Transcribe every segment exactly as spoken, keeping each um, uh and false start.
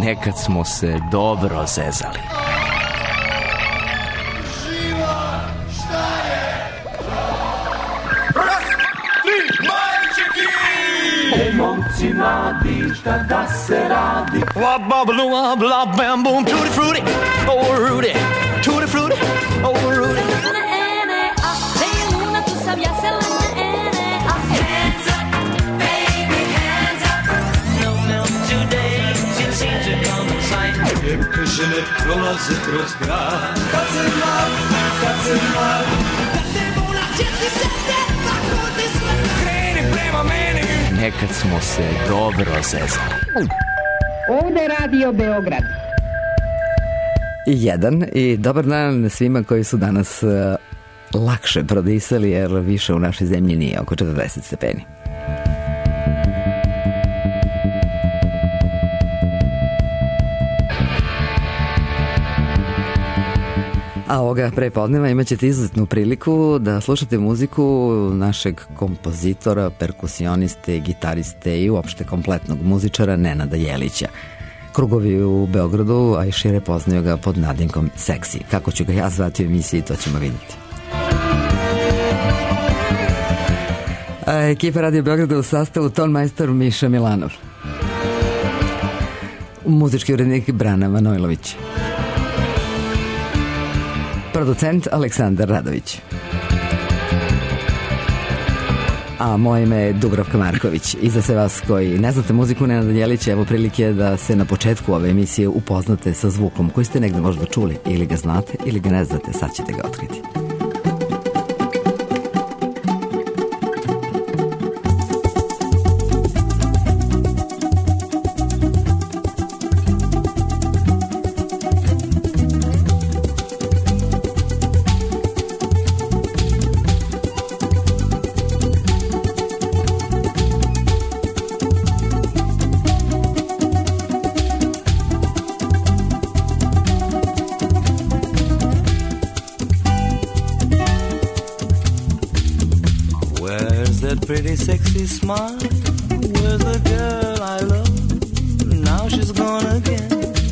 Nekad smo se dobro zezali. Živa, šta je? Raz, tri, majčiki! Ej, momci mladi, šta da se radi? Wab, bab, lua, bla, bam, boom, tutti frutti, oh, Rudy, tutti frutti, oh, Rudy. Hands up, baby, hands up. No milk today, it seems to come in sight. Žene prolaze kroz grad. Kad se mlad, kad se mlad, kad te vola četiri seste, tako ti smrt. Kreni prema meni. Nekad smo se dobro zezali. Ovde je Radio Beograd. I jedan i dobar dan svima koji su danas uh, lakše prodisali, jer više u našoj zemlji nije oko četrdeset stepeni. A ovoga prepodneva imat ćete izuzetnu priliku da slušate muziku našeg kompozitora, perkusioniste, gitariste i uopšte kompletnog muzičara Nenada Jelića. Krugovi u Beogradu, a i šire poznaju ga pod nadimkom Seksi. Kako ću ga ja zvati u emisiji, to ćemo vidjeti. A ekipa Radio Beograda u sastavu tonmajstor Miša Milanov, muzički urednik Brana Manojlović, producent Aleksandar Radović, a moje ime je Dubravka Marković. I za sve vas koji ne znate muziku Nenada Jelića, evo prilike da se na početku ove emisije upoznate sa zvukom koji ste negde možda čuli, ili ga znate ili ga ne znate, sad ćete ga otkriti. Pretty sexy smile, where's the girl I love? Now she's gone again.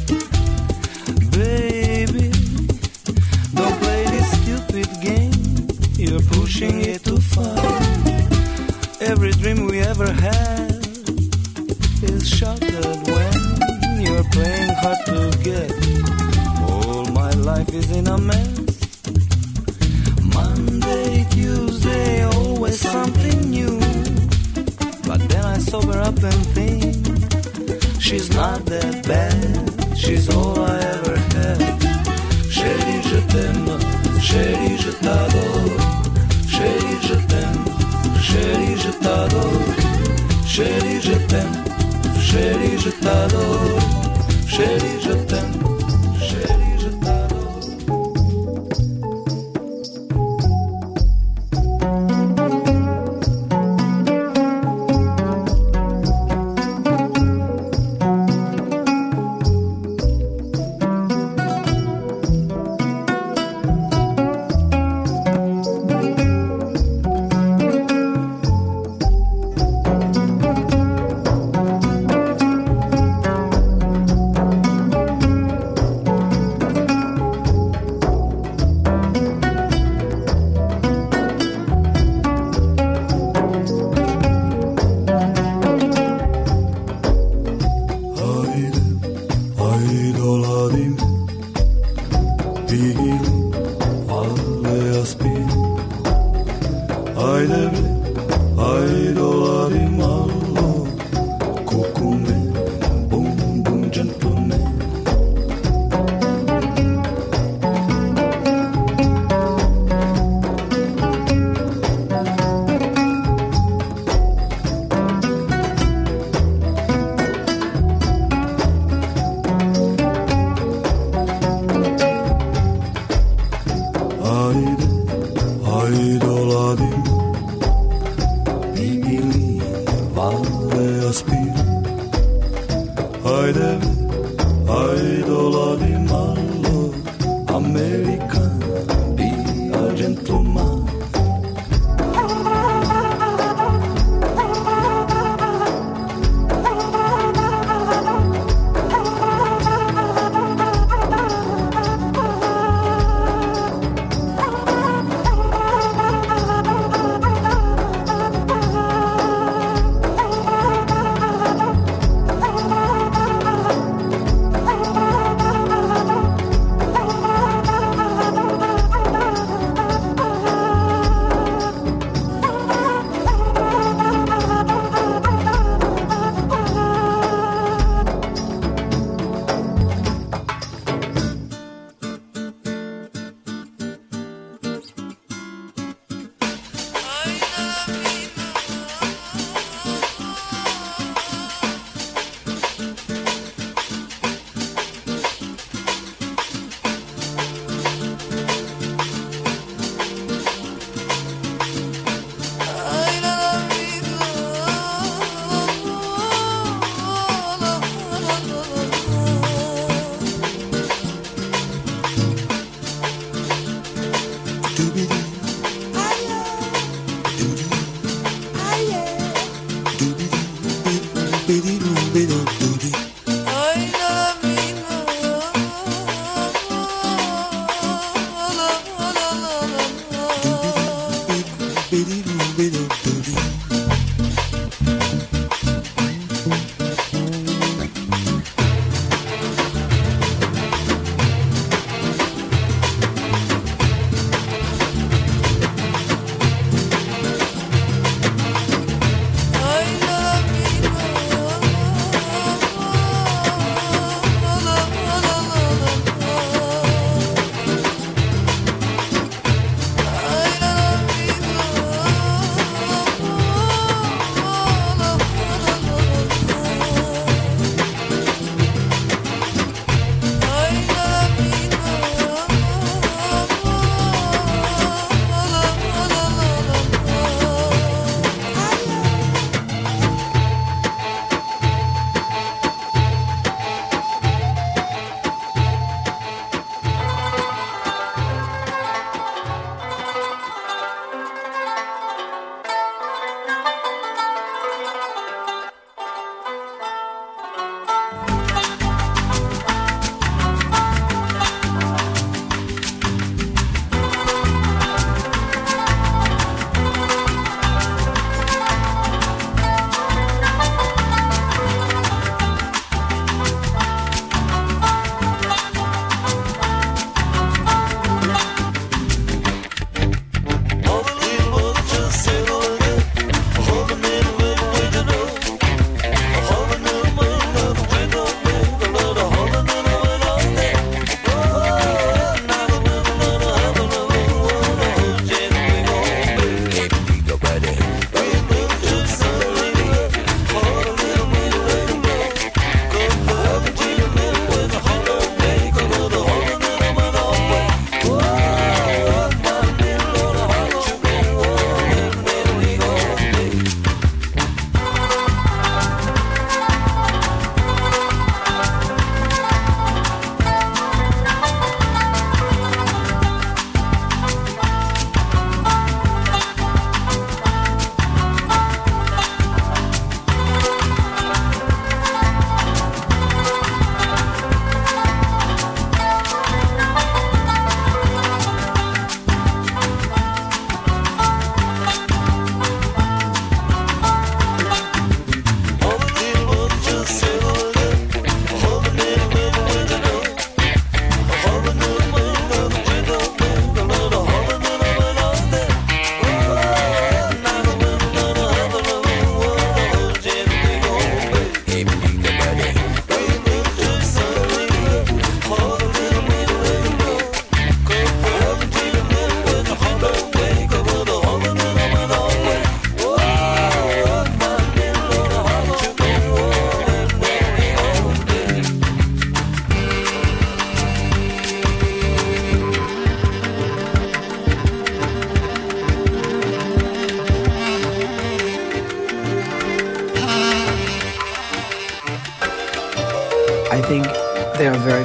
Baby, don't play this stupid game, you're pushing it too far. Every dream we ever had is shattered when you're playing hard to get. All my life is in a mess. Monday, Tuesday, always something new. But then I sober up and think she's not that bad, she's all I ever had. Chérie, je t'aime, chérie, je t'adore. Chérie, je t'aime, chérie, je t'adore. Chérie, je t'aime, chérie, je t'adore. Chérie, je t'aime, chérie, je t'adore.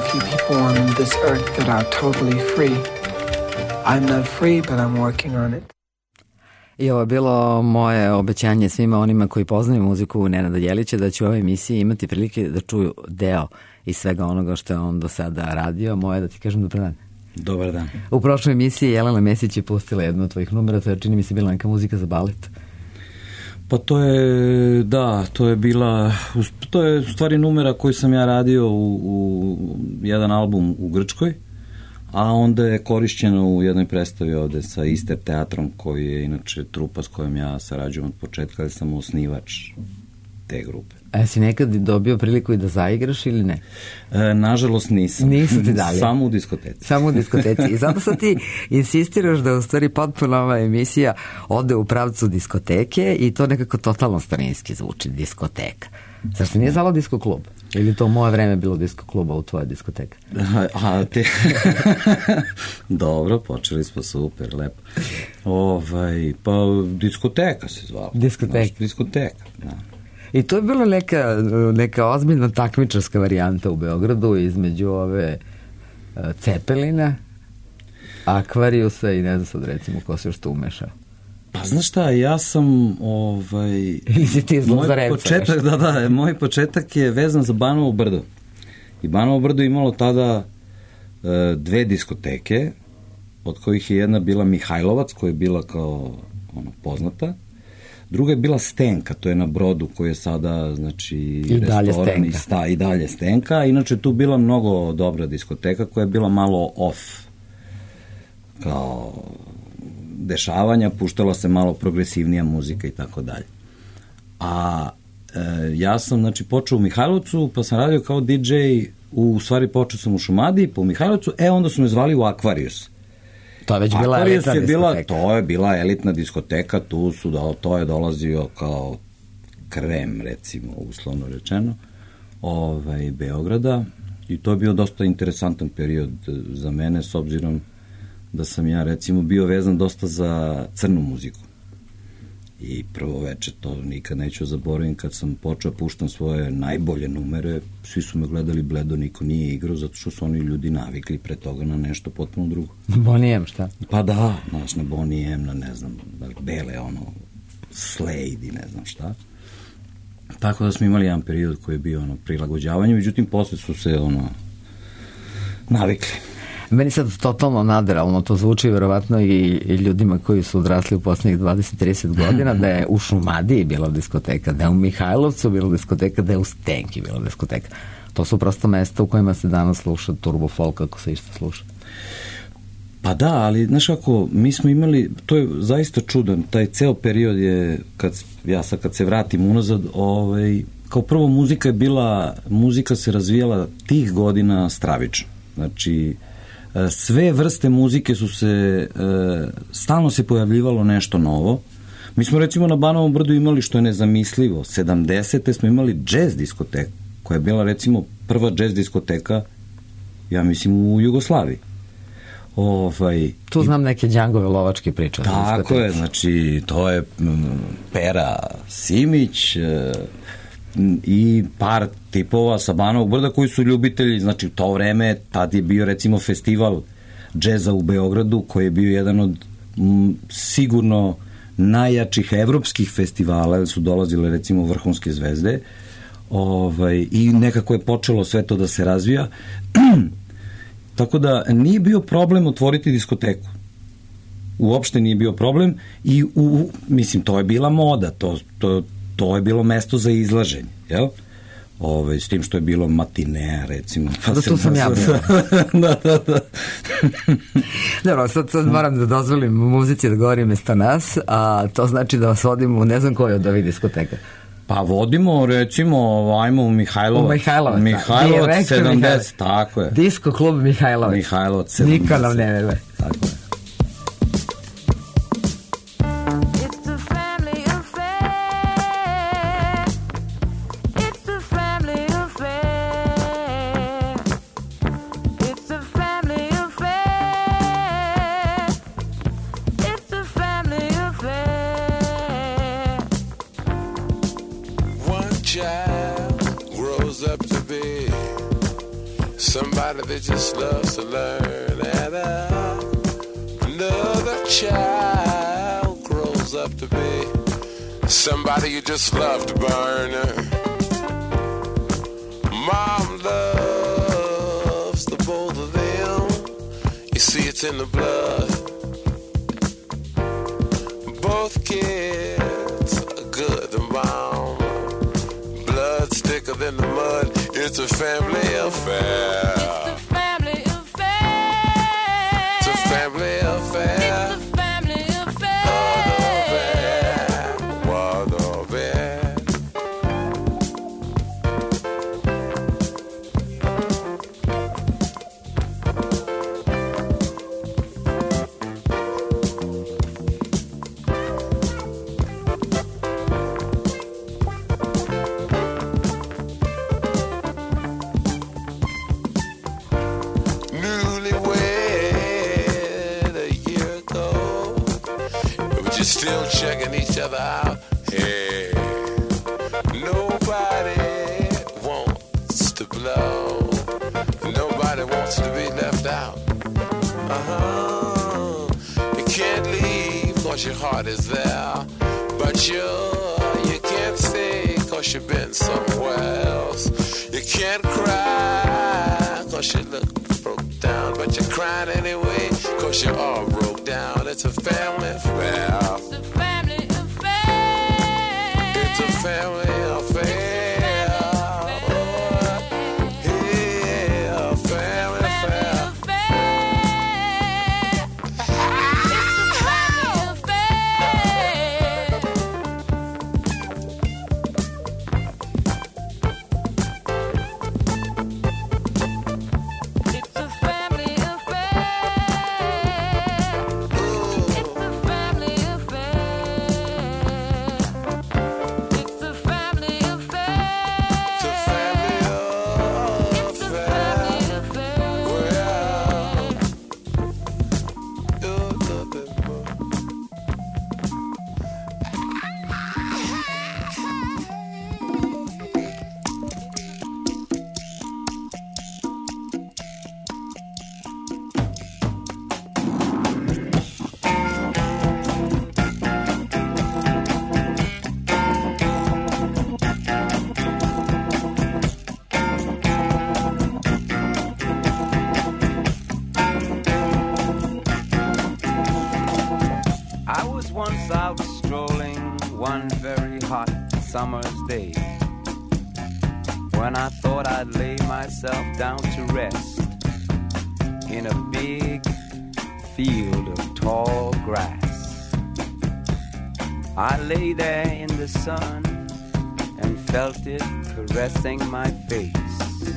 few people on this earth that are totally free. I'm not free, but I'm working on it. I ovo je bilo moje obećanje svima onima koji poznaju muziku Nenada Jelića, da će u ovoj emisiji imati prilike da čuju deo iz svega onoga što je on do sada radio. Moje da ti kažem dobar dan. Dobar dan. U prošloj emisiji Jelena Mesić je pustila jednu od tvojih numera, to je, čini mi se, bila neka muzika za balet. Pa to je, da, to je bila, to je u stvari numera koju sam ja radio u, u jedan album u Grčkoj, a onda je korišćeno u jednoj predstavi ovde sa Ister teatrom, koji je inače trupa s kojom ja sarađujem od početka, ali sam osnivač te grupe. A si nekad dobio priliku i da zaigraš ili ne? E, nažalost nisam. Nisu ti dalje? Samo u diskoteci. Samo u diskoteci. I zato sad ti insistiraš da u stvari potpuno ova emisija ode u pravcu diskoteke i to nekako totalno starinski zvuči, diskoteka. Zar se nije zvalo disko klub? Ili to u moje vreme bilo disko kluba u tvoje diskoteka? A, a te... Dobro, počeli smo, super, lepo. Ovaj, pa diskoteka se zvala. Diskoteka. Znaš, diskoteka, da. I to je bila neka, neka ozbiljna takmičarska varijanta u Beogradu između ove uh, Cepelina, Akvariusa i ne znam sad recimo ko se još tu umešao. Pa znaš šta, ja sam ovaj... Ili si ti zlo za Remca? Početak, da, da, moj početak je vezan za Banovo Brdo. I Banovo Brdo imalo tada uh, dve diskoteke, od kojih je jedna bila Mihajlovac, koja je bila kao ono, poznata. Druga je bila Stenka, to je na Brodu koji je sada, znači, I restoran i, sta, i dalje Stenka. Inače, tu bila mnogo dobra diskoteka koja je bila malo off, kao dešavanja, puštala se malo progresivnija muzika i tako dalje. A e, ja sam, znači, počeo u Mihajlovcu, pa sam radio kao di džej, u stvari počeo sam u Šumadiji, pa u Mihajlovcu, e, onda su me zvali u Akvarius. To je već bila Akvarius elitna je bila, diskoteka. to je bila elitna diskoteka, tu su, da, to je dolazio kao krem, recimo, uslovno rečeno, ovaj, Beograda, i to je bio dosta interesantan period za mene, s obzirom da sam ja, recimo, bio vezan dosta za crnu muziku. I prvo veče, to nikad neću zaboravim, kad sam počeo puštam svoje najbolje numere, svi su me gledali bledo, niko nije igrao, zato što su oni ljudi navikli pre toga na nešto potpuno drugo. Bonnie M, šta? Pa da, znaš, na Bonnie M, na ne znam, bele, ono, Slade i ne znam šta. Tako da smo imali jedan period koji je bio, ono, prilagođavanje, međutim, posle su se, ono, navikli. Meni sad totalno naderalno to zvuči verovatno i, i ljudima koji su odrasli u poslednjih dvadeset do trideset godina, da je u Šumadiji bila diskoteka, da je u Mihajlovcu bila diskoteka, da je u Stenki bila diskoteka. To su prosto mesta u kojima se danas sluša turbo folk, ako se isto sluša. Pa da, ali znaš kako, mi smo imali, to je zaista čudan, taj ceo period je, kad, ja sad kad se vratim unazad, ovaj, kao prvo muzika je bila, muzika se razvijala tih godina stravično. Znači, sve vrste muzike su se, stalno se pojavljivalo nešto novo. Mi smo recimo na Banovom Brdu imali, što je nezamislivo, sedamdesete smo imali džez diskoteku, koja je bila recimo prva džez diskoteka, ja mislim, u Jugoslaviji. Ovaj, tu znam neke Đangove lovačke priče. Tako je, znači, to je Pera Simić, i par tipova sa Banovog Brda koji su ljubitelji, znači u to vreme tad je bio recimo festival džeza u Beogradu koji je bio jedan od m, sigurno najjačih evropskih festivala, jer su dolazile recimo vrhunske zvezde, ovaj, i nekako je počelo sve to da se razvija. Tako da nije bio problem otvoriti diskoteku. Uopšte nije bio problem i u, mislim, to je bila moda, to, to to je bilo mesto za izlaženje, jel? Ove, s tim što je bilo matinea, recimo. Pa da, tu sam ja bila. da, da, da. Dobro, sad, sad moram da dozvolim muzici da govori mesto nas, a to znači da vas vodim u ne znam koju od ovih diskoteka. Pa vodimo, recimo, ajmo u Mihajlovac. U Mihajlovac. Mihajlovac sedamdeset, tako je. Disko klub Mihajlovac. Mihajlovac sedamdeset. Niko nam ne veruje. Tako je. Somebody somebody that just loves to learn, and uh, another child grows up to be somebody you just love to burn. Mom loves the both of them. You see, it's in the blood. Both kids are good and bomb. Blood's thicker than the mud. It's a family affair. It's a family affair. It's a family affair. It's a family affair. What a bear. Still checking each other out. Hey, nobody wants to blow. Nobody wants to be left out. Uh-huh. You can't leave cause your heart is there. But you, you can't stay cause you've been somewhere else. You can't cry cause you look broke down. But you're crying anyway cause you're all broke down. It's a family affair. It's a family affair. It's a family affair. Yeah, a family affair. It's a family affair. Once out strolling one very hot summer's day, when I thought I'd lay myself down to rest in a big field of tall grass. I lay there in the sun and felt it caressing my face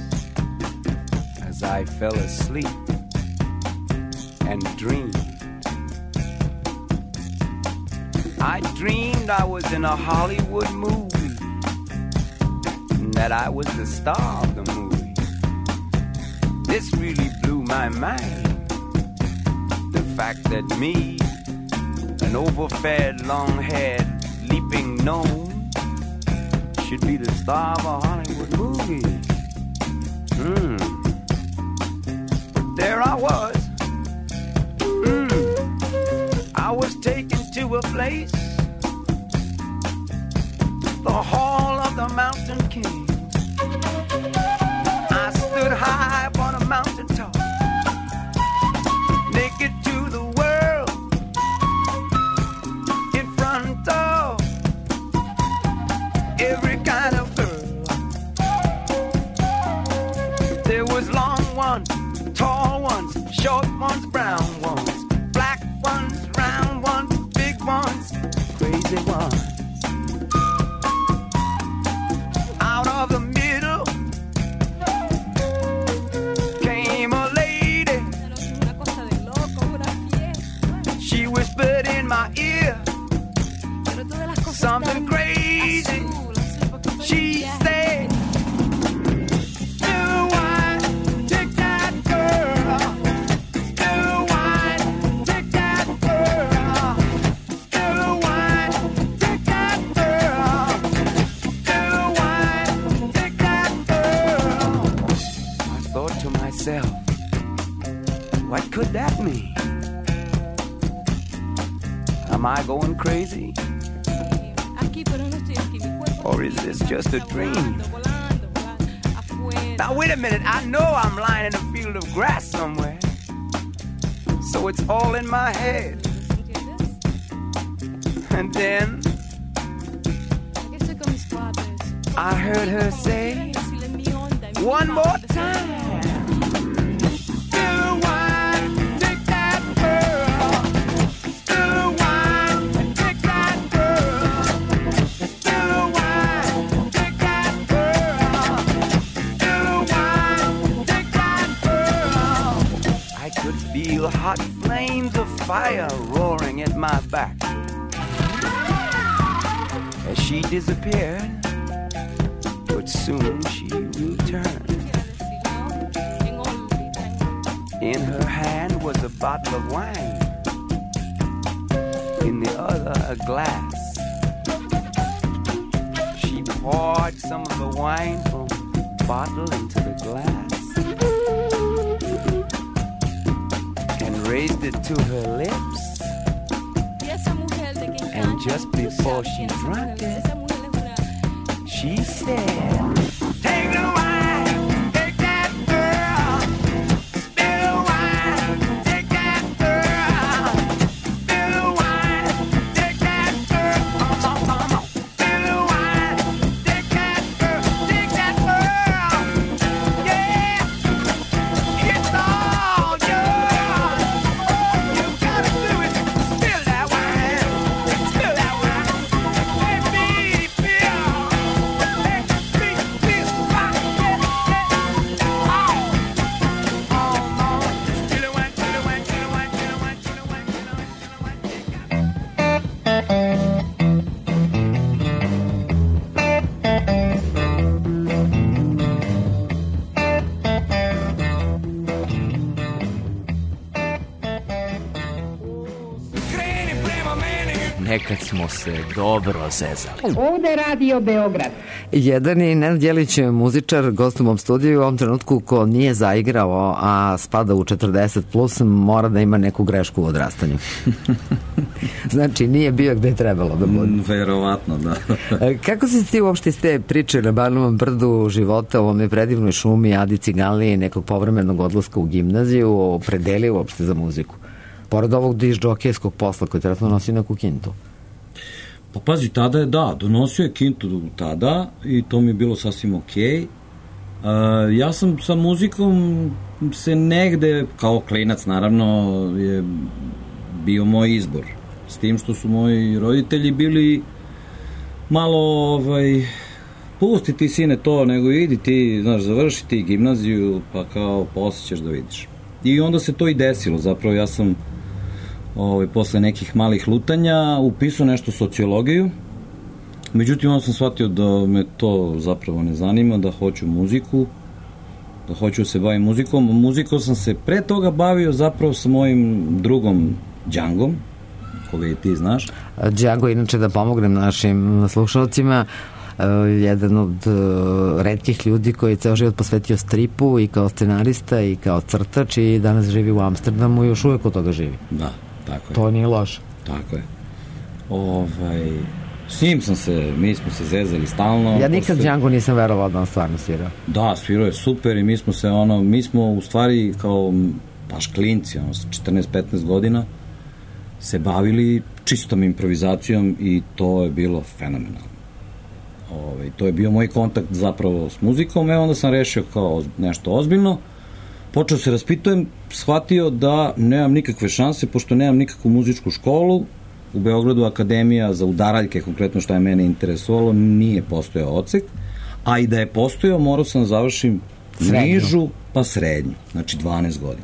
as I fell asleep and dreamed. I dreamed I was in a Hollywood movie, and that I was the star of the movie. This really blew my mind. The fact that me, an overfed, long-haired, leaping gnome, should be the star of a Hollywood movie. Hmm. But there I was. Hmm. I was taken to a place, the Hall of the Mountain King. I stood high upon a mountain top, naked to the world, in front of every kind of girl. There was long ones, tall ones, short ones, brown ones, black ones, round ones, big ones, crazy ones. Out of the middle came a lady. She whispered in my ear something crazy. She said, "Still wine, take that girl. Still wine, take that girl. Still wine, take What could that mean? Am I going crazy? Or is this just a dream? Now wait a minute, I know I'm lying in a field of grass somewhere. So it's all in my head. And then I heard her say one more time. Still wine, take that girl. Still wine, take that girl. Still wine, take that girl. Still wine, take that girl. I could feel hot flames of fire roaring at my back. As she disappeared, but soon she returned. In her hand was a bottle of wine, in the other a glass. She poured some of the wine from the bottle into the glass and raised it to her lips. And just before she drank it, she said, take the wine, take that girl. Still wine, take that girl. Still wine, take that girl. Come on, come on. Still wine, take that girl, take that girl. Yeah, it's all yours. You gotta do it. Spill that wine, spill that wine. Let me feel. Nekad smo se dobro zezali. Ovde Radio Beograd. Jedan je Nenad Jelić, muzičar, gost u mom studiju. U ovom trenutku ko nije zaigrao, a spada u četrdeset plus, mora da ima neku grešku u odrastanju. Znači, nije bio gde je trebalo da bude. Verovatno, da. Kako si ti uopšte iz te priče na Banovom brdu života, u ovome predivnoj šumi, Adi Ciganlije, nekog povremenog odlaska u gimnaziju, opredelio uopšte za muziku? Pored ovog diš-džokejskog posla koji trenutno nosi neku kintu. Pa pazi, tada je, da, donosio je kintu tada i to mi je bilo sasvim okej. Uh, ja sam sa muzikom se negde, kao klinac naravno, je bio moj izbor. S tim što su moji roditelji bili malo, ovaj, pusti ti sine to, nego idi ti, znaš, završi ti gimnaziju, pa kao posle ćeš da vidiš. I onda se to i desilo, zapravo ja sam ovaj, posle nekih malih lutanja upisao nešto sociologiju, međutim onda sam shvatio da me to zapravo ne zanima, da hoću muziku, da hoću da se bavim muzikom. Muzikom sam se pre toga bavio zapravo sa mojim drugom Djangom, koga i ti znaš. Django, inače da pomognem našim slušalcima, jedan od retkih ljudi koji je ceo život posvetio stripu i kao scenarista i kao crtač i danas živi u Amsterdamu i još uvek od toga živi. Da, tako je. To nije loše. Tako je. Ovaj, s njim sam se, mi smo se zezali stalno. Ja nikad posle... Django nisam verovao da on stvarno svirao. Da, svirao je super i mi smo se ono, mi smo u stvari kao baš klinci, ono, sa četrnaest petnaest godina se bavili čistom improvizacijom i to je bilo fenomenalno. Ove, to je bio moj kontakt zapravo s muzikom, e onda sam rešio kao nešto ozbiljno, počeo se raspitujem, shvatio da nemam nikakve šanse, pošto nemam nikakvu muzičku školu, u Beogradu akademija za udaraljke, konkretno što je mene interesovalo, nije postojao odsek, a i da je postojao, morao sam da završim srednju. Nižu pa srednju, znači dvanaest godina.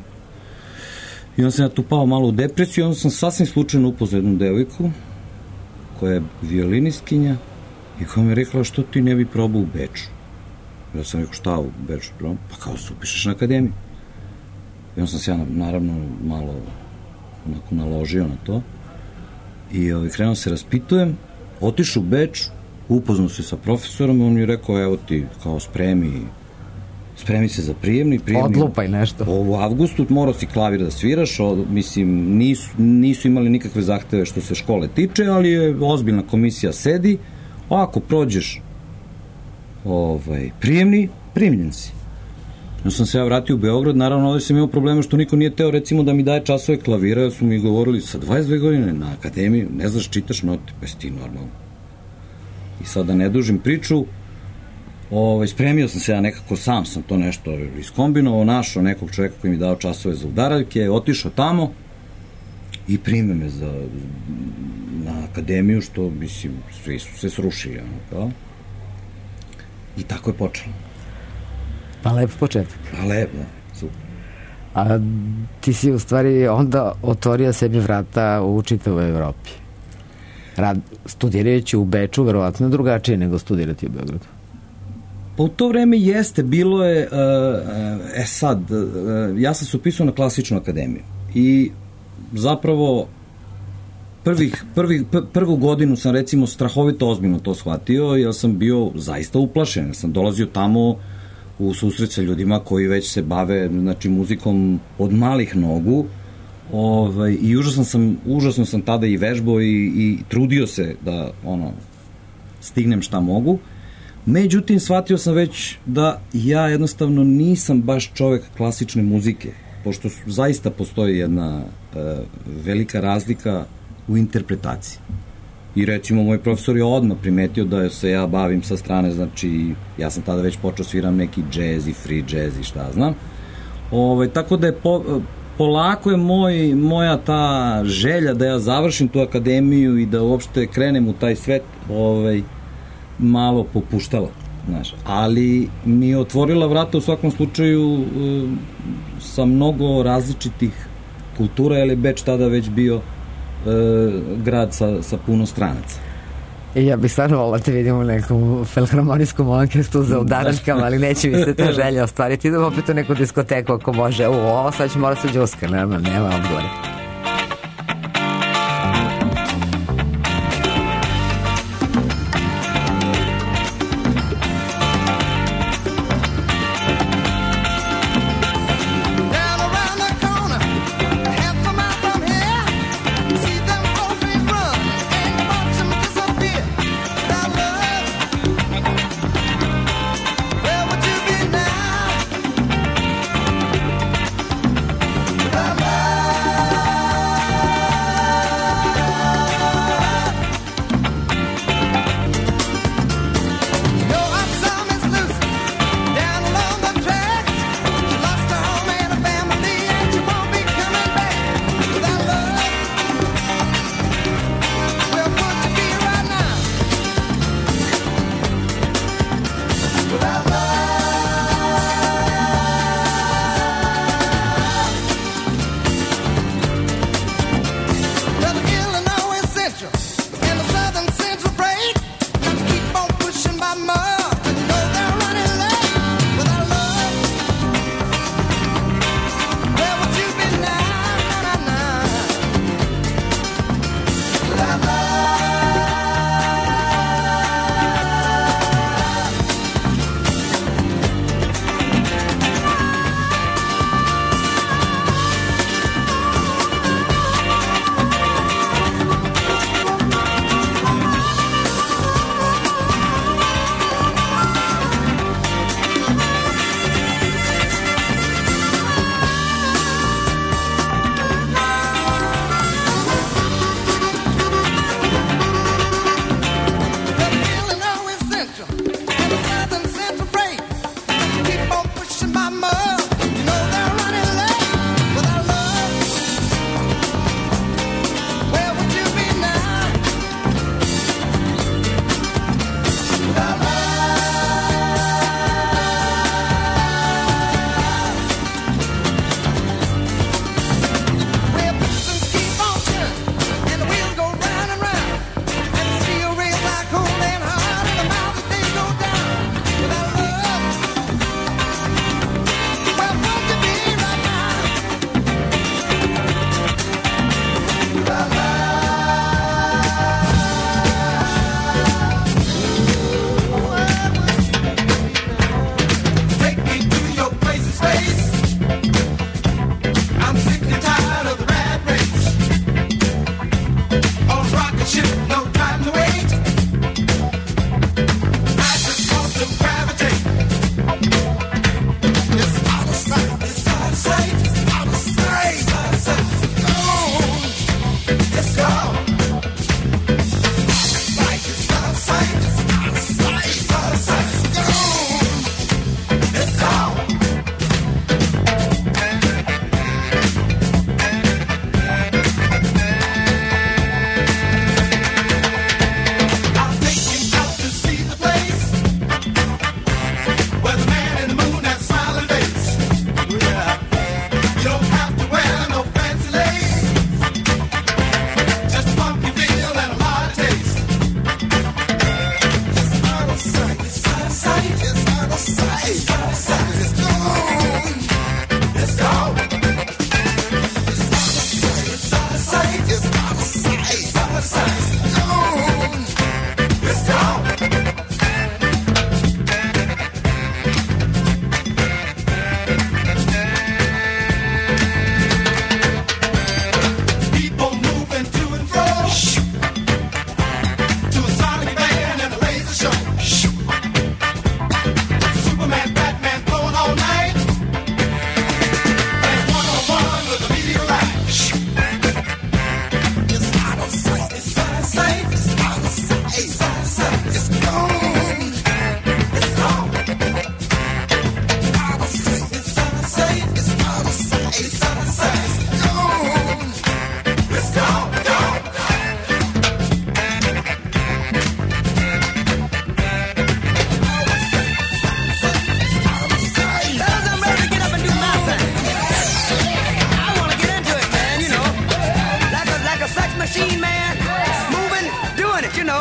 I onda sam ja tu pao malo u depresiju, onda sam sasvim slučajno upoznao jednu devojku, koja je violinistkinja, i koja mi je rekla, što ti ne bi probao u Beču? Ja sam rekao, šta u Beču probao? Pa kao se upišeš na akademiju. I onda sam se ja naravno malo onako naložio na to. I ovaj, krenuo se raspitujem, otišao u Beč, upoznao se sa profesorom, on mi je rekao, evo ti kao spremi spremi se za prijemni, prijemni. Odlupaj nešto. U avgustu morao si klavir da sviraš, o, mislim, nisu, nisu imali nikakve zahteve što se škole tiče, ali je ozbiljna komisija sedi, ako prođeš ovaj, prijemni, primljen si. Ja sam se ja vratio u Beograd, naravno ovdje sam imao problema što niko nije teo recimo da mi daje časove klavira, jer su mi govorili sa dvadeset dve godine na akademiji, ne znaš, čitaš note, pa si ti normalno. I sad da ne dužim priču, ovaj, spremio sam se ja nekako, sam sam to nešto iskombinovao, našao nekog čoveka koji mi dao časove za udaraljke, otišao tamo i prime me za, na akademiju, što mislim, svi su se srušili, ono, kao. I tako je počelo. Pa lep početak. Pa lep, da, super. A ti si u stvari onda otvorio sebi vrata u čitavoj Evropi. Rad, studirajući u Beču, verovatno drugačije nego studirati u Beogradu. Pa u to vreme jeste, bilo je, e sad, ja sam se upisao na klasičnu akademiju i zapravo prvih, prvih, prvu godinu sam recimo strahovito ozbiljno to shvatio, jer sam bio zaista uplašen, jer sam dolazio tamo u susret sa ljudima koji već se bave, znači, muzikom od malih nogu, ovaj, i užasno sam, užasno sam tada i vežbao i, i trudio se da, ono, stignem šta mogu. Međutim, shvatio sam već da ja jednostavno nisam baš čovek klasične muzike, pošto zaista postoji jedna e, velika razlika u interpretaciji. I recimo, moj profesor je odmah primetio da se ja bavim sa strane, znači, ja sam tada već počeo sviram neki džez i free džez i šta znam. Ove, tako da je po, polako je moj, moja ta želja da ja završim tu akademiju i da uopšte krenem u taj svet, ovaj, malo popuštala, znaš. Ali mi je otvorila vrata u svakom slučaju e, sa mnogo različitih kultura, jer je Beč tada već bio grad sa, sa puno stranaca. I ja bih stvarno volila te vidimo u nekom filharmonijskom orkestru za udaračkama, ali neće mi se ta želja ostvariti. Idemo opet u neku diskoteku ako može. U, ovo sad ću morati se džuska, nema, nema odgovore. Bye.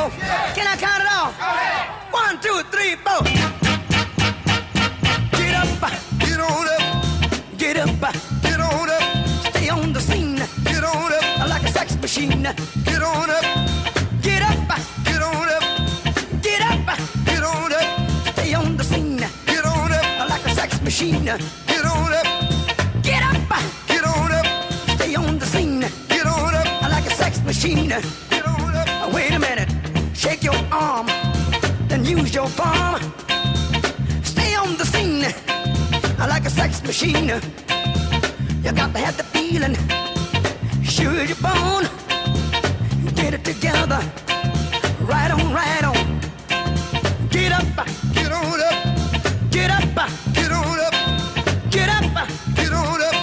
off? Can I count it off? One, two, three, four. Get up, get on up, get up, get on up. Stay on the scene, get on up like a sex machine. Get on up, get up, get on up, get up, get on up. Stay on the scene, get on up like a sex machine. Get on up, get up, get on up. Stay on the scene, get on up like a sex machine. Get on up. Wait a minute, shake your arm, then use your palm. Stay on the scene like a sex machine. You got to have the feeling, sure you're born. Get it together, right on, right on. Get up, get on up, get up, get on up, get up, get on up.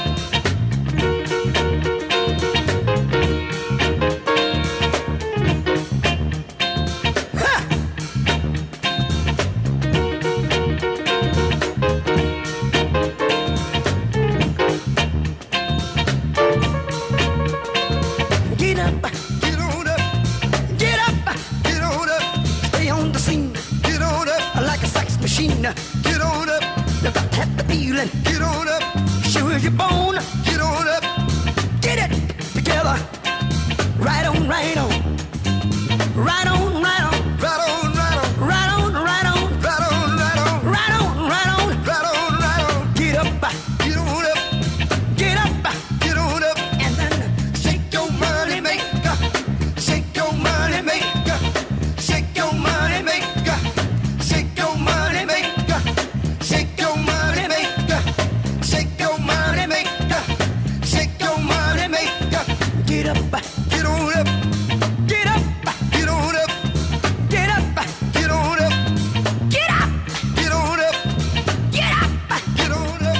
Get on up, you got to have the feeling. Get on up, sure as you're born. Get on up, get it together. Right on, right on. Right on, right on. Right on, right on. Right on, right on. Right on, right on. Right on, right on. Right on, right on. Get up, get on up. Get up, get on up. And then shake your money maker. Shake your money maker. Shake your money maker. Shake your money maker. Shake your money maker. Shake your money maker. Shake your money maker. Get up, get on up. Get up, get on up. Get up, get on up. Get up, get on up. Get up, get on up.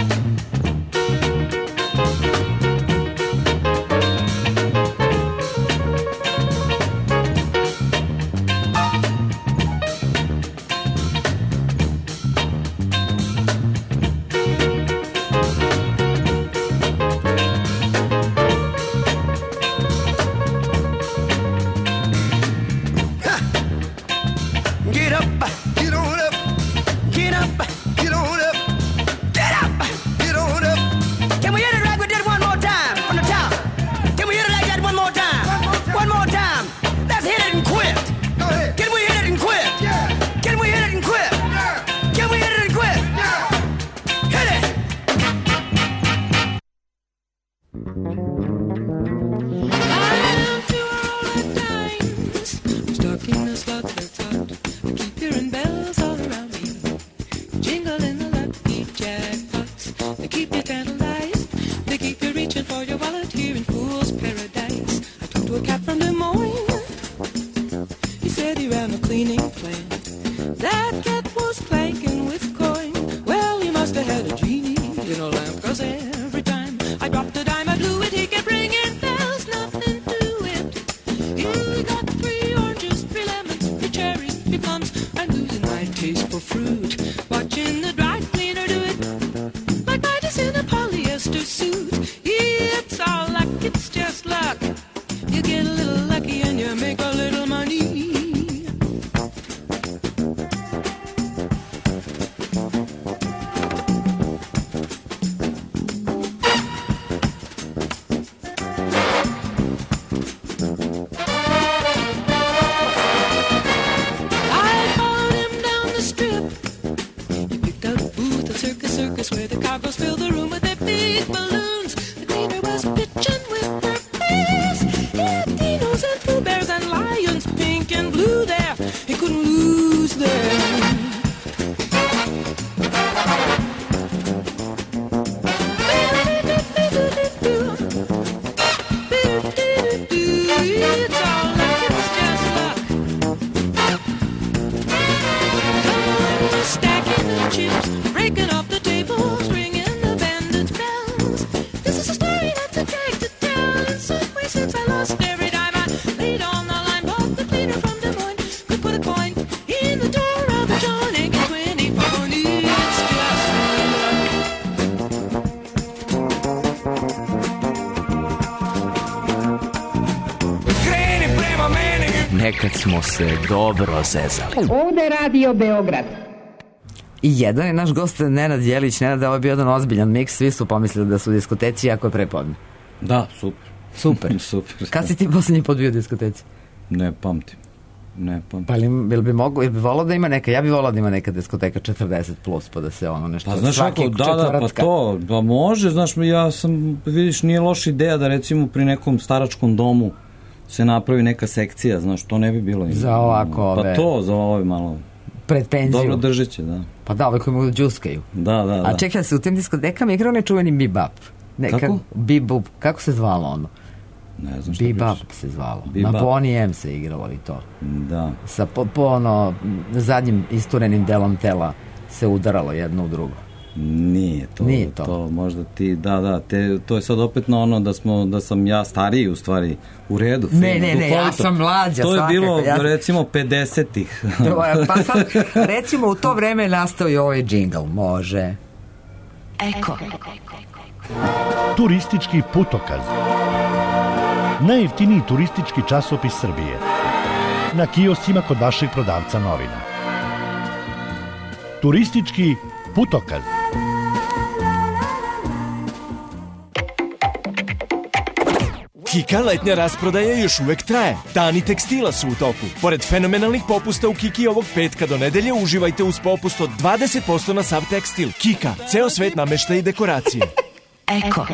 Get up, get on up, get up, get on up, get up, get on up. Can we hit it like we did one more time from the top? Can we hit it like that one more time? One more time. Let's hit it and quit. Go ahead. Can we hit it and quit? Yeah. Can we hit it and quit? Yeah. Can we hit it and quit? Yeah. Hit it. Stuck in a slot that's hot. I keep hearing bells all around me, jingling the lucky jackpots. They keep you tantalized, they keep you reaching for your wallet here in Fool's Paradise. I talked to a cat from Des Moines, he said he ran a cleaning plant. That cat was clanking with coin, well he must have had a genie in a lamp, cause every time I dropped a dime I blew it, he kept ringing bells, nothing to it. He got three oranges, three lemons, three cherries, three plums. I'm losing my taste for fruit, watching the dry cleaner do it like Midas in a polyester suit. It's all luck, it's just luck. You get a little lucky and you make a little money. Circus where the cowgirls fill the room with their big balloons. The cleaner was pitching with her face. He had dinos and Pooh Bears and lions, pink and blue there. He couldn't lose them. It's all luck, it's just luck. Stacking the chips, breaking off the tables, ringing the bandits' bells. Nekad smo se dobro zezali. Ovde Radio Beograd. I jedan je naš gost Nenad Jelić. Nenad, ovo je bio jedan ozbiljan miks. Svi su pomislili da su u diskoteci, jako je prepodne. Da, super. Super. Super. Kad si ti poslednji put bio u diskoteci? Ne pamtim. Ne pamtim. Pa ili bi mogo, ili bi volao da ima neka, ja bi volao da ima neka diskoteka četrdeset plus, pa da se ono nešto pa, znaš, svaki ako, da, da, pa četvrtka. to, pa može, znaš, ja sam, vidiš, nije loša ideja da recimo pri nekom staračkom domu se napravi neka sekcija, znaš, to ne bi bilo. Za ovako ove... Pa to, za ovo malo... Pred penziju. Dobro držeće, da. Pa da, ove koji mogu da džuskaju. Da, da, da. A čekaj, se u tim diskotekama igrao nečuveni bebop. Ne, kako? Kak, bebop, kako se zvalo ono? Ne znam šta Bebop pričaš. se zvalo. Bebop. Na Bonnie M se igralo i to. Da. Sa po, po ono, zadnjim isturenim delom tela se udaralo jedno u drugo. Nije to. Nije to. to možda ti, da, da, te, to je sad opet na ono da smo, da sam ja stariji u stvari u redu. Ne, fino, ne, ne, ja duhovito. sam mlađa. To je svakako, bilo, ja... recimo, pedesetih. Pa sad, recimo, u to vreme je nastao i ovaj džingl. Može. Eko. Turistički putokaz. Najjeftiniji turistički časopis Srbije. Na kioscima kod vašeg prodavca novina. Turistički putokaz. Kika letnja rasprodaja još uvek traje. Dani tekstila su u toku. Pored fenomenalnih popusta u Kiki ovog petka do nedelje, uživajte uz popust od dvadeset posto na sav tekstil. Kika, ceo svet namešta i dekoracije. Eko.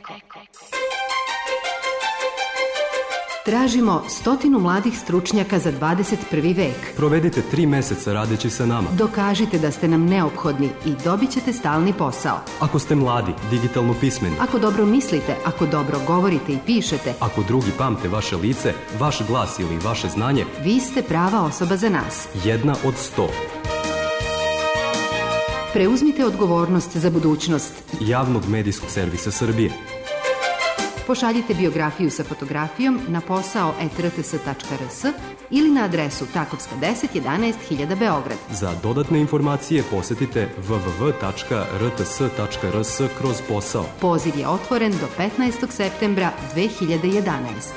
Tražimo stotinu mladih stručnjaka za dvadeset prvi vek. Provedite tri meseca radeći sa nama. Dokažite da ste nam neophodni i dobit ćete stalni posao. Ako ste mladi, digitalno pismeni. Ako dobro mislite, ako dobro govorite i pišete. Ako drugi pamte vaše lice, vaš glas ili vaše znanje. Vi ste prava osoba za nas. Jedna od sto. Preuzmite odgovornost za budućnost Javnog medijskog servisa Srbije. Pošaljite biografiju sa fotografijom na posao et er te es tačka er es ili na adresu Takovska deset jedanaest hiljada Beograd. Za dodatne informacije posetite w w w tačka r t s tačka r s kroz posao. Poziv je otvoren do petnaestog septembra dve hiljade jedanaeste.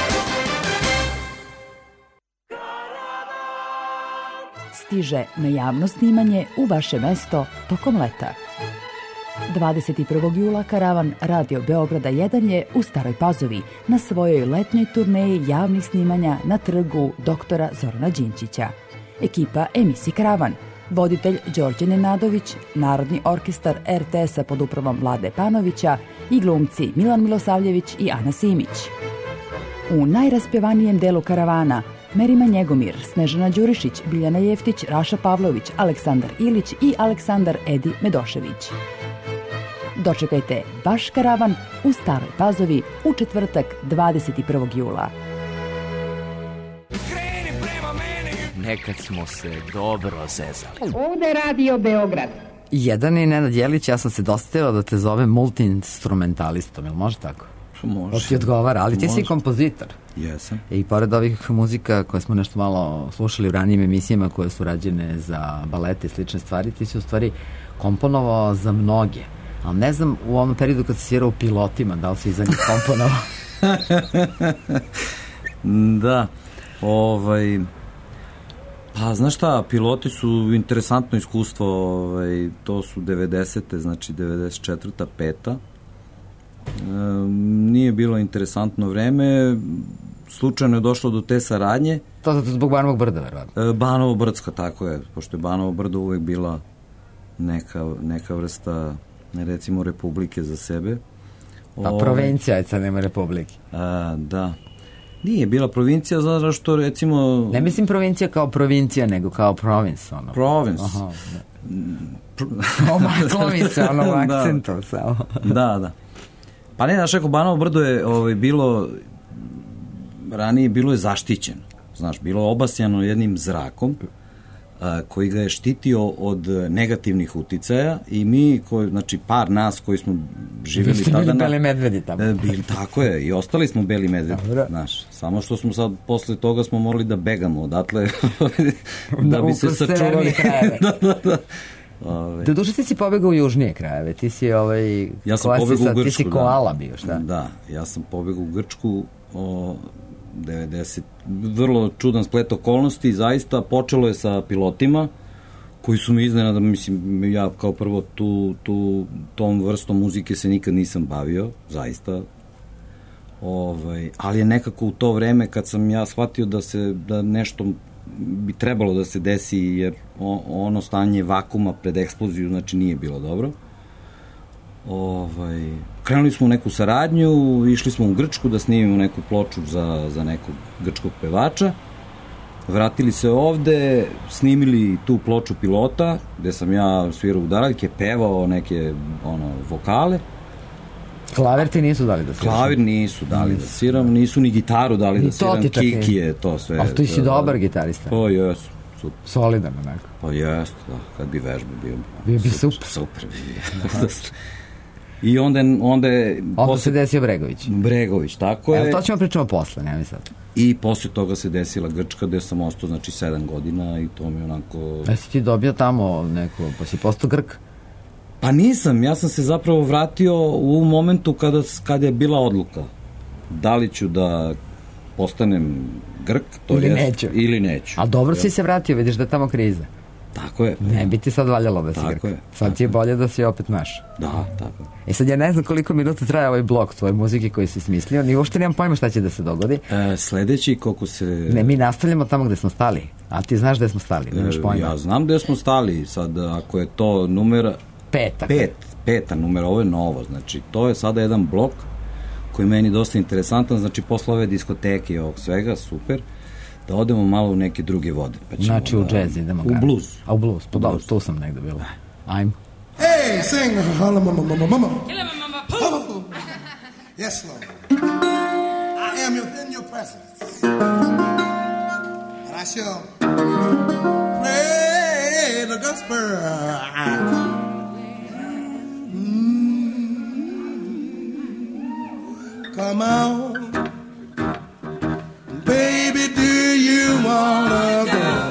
Stiže na javno snimanje u vaše mesto tokom leta. dvadeset prvog jula karavan Radio Beograda jedan je u Staroj Pazovi na svojoj letnjoj turneji javnih snimanja na trgu doktora Zorana Đinđića. Ekipa emisiji Karavan, voditelj Đorđe Nenadović, Narodni orkestar er te es-a pod upravom Vlade Panovića i glumci Milan Milosavljević i Ana Simić. U najraspjevanijem delu karavana Merima Njegomir, Snežana Đurišić, Biljana Jeftić, Raša Pavlović, Aleksandar Ilić i Aleksandar Edi Medošević. Dočekajte vaš karavan u Staroj Pazovi u četvrtak dvadeset prvog jula. Nekad smo se dobro zezali. Ovde Radio Beograd. Jedan je Nenad Jelić, ja sam se dostavila da te zove multi-instrumentalistom, jel može tako? Može. To ti odgovara, ali ti Može. si kompozitor. Jesam. I pored ovih muzika koje smo nešto malo slušali u ranijim emisijama koje su rađene za balete i slične stvari, ti si u stvari komponovao za mnoge. Ali ne znam u ovom periodu kad si svirao u Pilotima, da li si iza njih komponovao? Da, ovaj... Pa, znaš šta, Piloti su interesantno iskustvo, ovaj, to su devedesete, znači devedeset četvrta, peta. E, nije bilo interesantno vreme, slučajno je došlo do te saradnje. To zato zbog Banovog brda, verovatno. E, Banovo Brdsko, tako je, pošto je Banovo brdo uvek bila neka, neka vrsta, recimo, republike za sebe. Pa Ove, provincija je, sad nema republike. A, da. Nije bila provincija, zato što, recimo... Ne mislim provincija kao provincija, nego kao province, ono. Province. Aha, da. Omaklo mi se, ono, akcentom samo. Da, da. Pa ne, znaš, ako Banovo brdo je ovaj, bilo, ranije bilo je zaštićeno, znaš, bilo je obasjano jednim zrakom, a, koji ga je štitio od negativnih uticaja i mi, koji, znači par nas koji smo živjeli tada... Vi ste bili beli medvedi tamo. E, bili, tako je, i ostali smo beli medvedi, znaš, samo što smo sad, posle toga smo morali da begamo odatle, da bi se sačuvali. da, da, da. Ove. Do duše ti si pobegao u južnije krajeve, ti si ovaj... Ja sam pobegao u Grčku, ti si koala bio, šta? Da, ja sam pobegao u Grčku, o, devedeset vrlo čudan splet okolnosti, zaista počelo je sa pilotima koji su mi iznenada, mislim, ja kao prvo tu, tu, tom vrstom muzike se nikad nisam bavio, zaista, ovaj, ali je nekako u to vreme kad sam ja shvatio da se, da nešto bi trebalo da se desi, jer ono stanje vakuma pred eksploziju, znači nije bilo dobro. Ovaj, krenuli smo u neku saradnju, išli smo u Grčku da snimimo neku ploču za, za nekog grčkog pevača, vratili se ovde, snimili tu ploču pilota, gde sam ja svirao udaraljke, pevao neke ono, vokale. Klavir ti nisu dali da sviraš? Klavir nisu dali da sviram, nisu ni gitaru dali da sviram, kikije, to sve. Ali ti si dobar gitarista. Pa jes, super. Solidan, onako. Pa jes, da, kad bi vežba bio. Bio bi super. Super bi bio. I onda, onda je... Onda posle... se desio Bregović. Bregović, tako je. Evo, to ćemo pričamo posle, nema mi sad. I posle toga se desila Grčka, gde sam ostao, znači, sedam godina i to mi onako... A si ti dobio tamo neko, pa si postao Grk? Pa nisam, ja sam se zapravo vratio u momentu kada, kada je bila odluka. Da li ću da postanem Grk, to ili jest, neću. Ili neću. Ali dobro si se vratio, vidiš da je tamo kriza. Tako je. Ne bi ti sad valjalo da si tako Grk. Je, sad ti je bolje da si opet naš. Da, tako je. E sad ja ne znam koliko minuta traje ovaj blok tvoje muzike koji si smislio, ni uopšte nemam pojma šta će da se dogodi. E, sledeći, koliko se... Ne, mi nastavljamo tamo gde smo stali. A ti znaš gde smo stali, nemaš pojma. E, ja znam gde smo stali, sad ako je to numera... Peta. Pet, peta numera, ovo je novo, znači to je sada jedan blok koji je meni dosta interesantan, znači posle ove diskoteke i ovog svega, super, da odemo malo u neke druge vode. Pa znači u da, džez idemo. U blues. A u blues, pa dobro, tu sam negde bilo. Ajmo. Hey, sing, holla mama, mama, mama. Oh, yes, Lord. I am within your presence. And I shall play the gospel. Come on, baby, do you wanna go?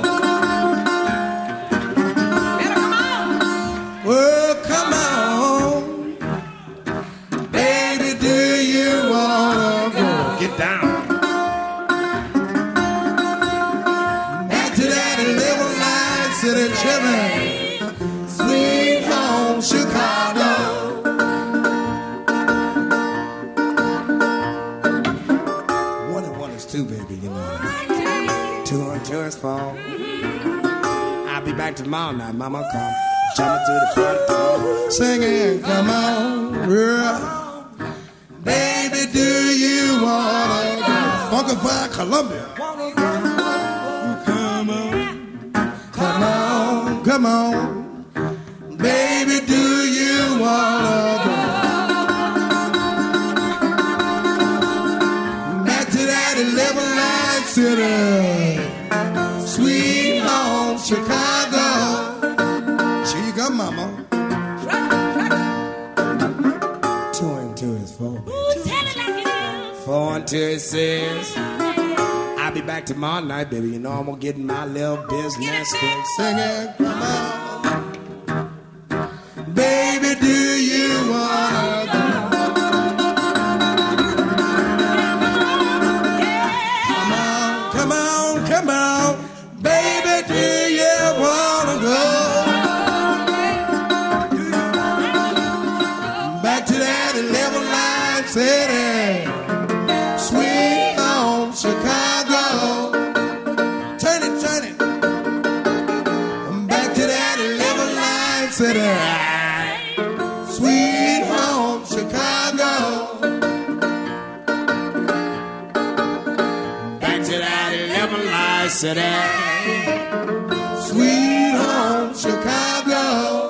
Better come on. Well, come on, baby, do you wanna go? Get down. Back to that little line, city children, sweet home Chicago. Too, baby, you know. Two on tour's phone. I'll be back tomorrow night, mama come. Jumping through the front door. Singing, come on, girl. Baby, do you wanna go? Funkified Columbia. Come on, come on, come on. Baby, do you wanna go? City, sweet home Chicago. Here you go, mama. Two and two is four. Four and two is six. I'll be back tomorrow night, baby. You know I'm gonna get my little business fixed. Singing, come on, baby, do you wanna go? Come on, baby, do you wanna go? Back to that eleven line city, sweet home Chicago. Turn it, turn it. Back to that eleven line city, sweet home Chicago. City, sweet home Chicago.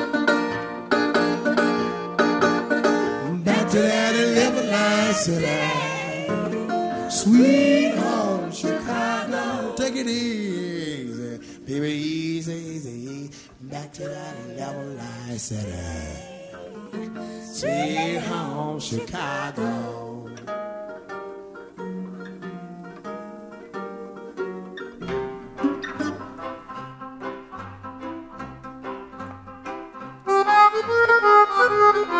Back to that eleven line city, sweet home Chicago. Take it easy, baby, easy, easy. Back to that eleven line city, sweet home Chicago.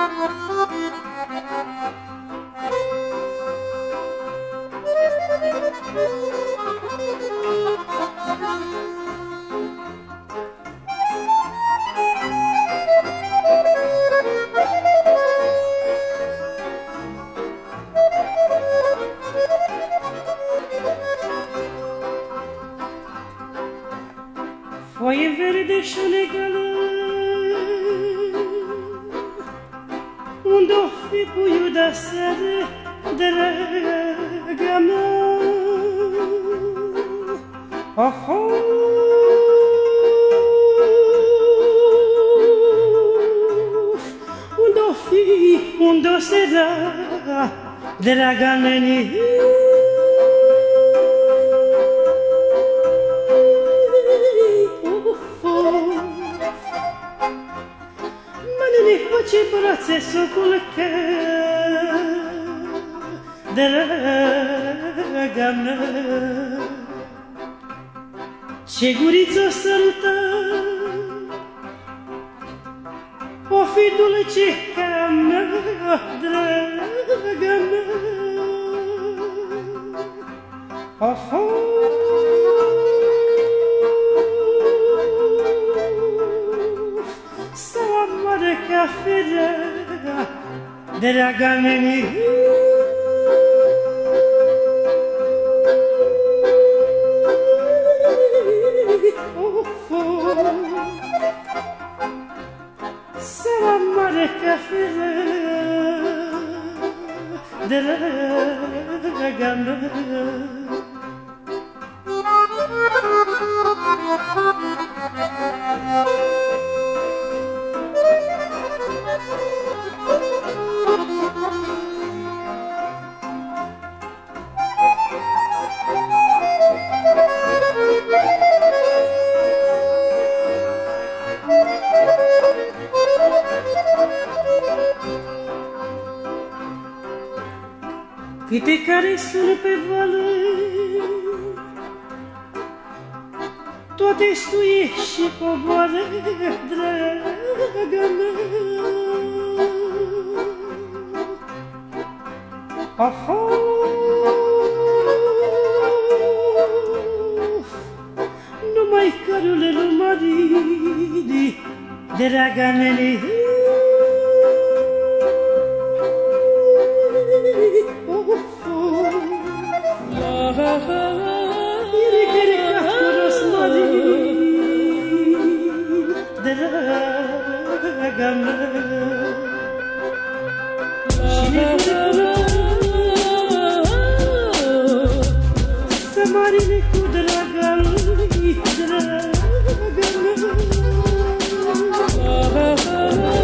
Thank you. egală, unde-o fi puiul de seară, draga mea. Aha! Unde-o fi, unde-o se da, draga mea. Ce brațe s-o culcă, draga mea, ce guriță sărută, o fi dulce ca mea, draga mea. Aha! Cafea, draga mea. Oh, oh. Sarà mare cafea, draga mea. Câte care sunt pe vale, toate stuie și poboare, draga mea. Aha! Numai cărule lumarii, draga mea. Marine cu draga lui, draga mea.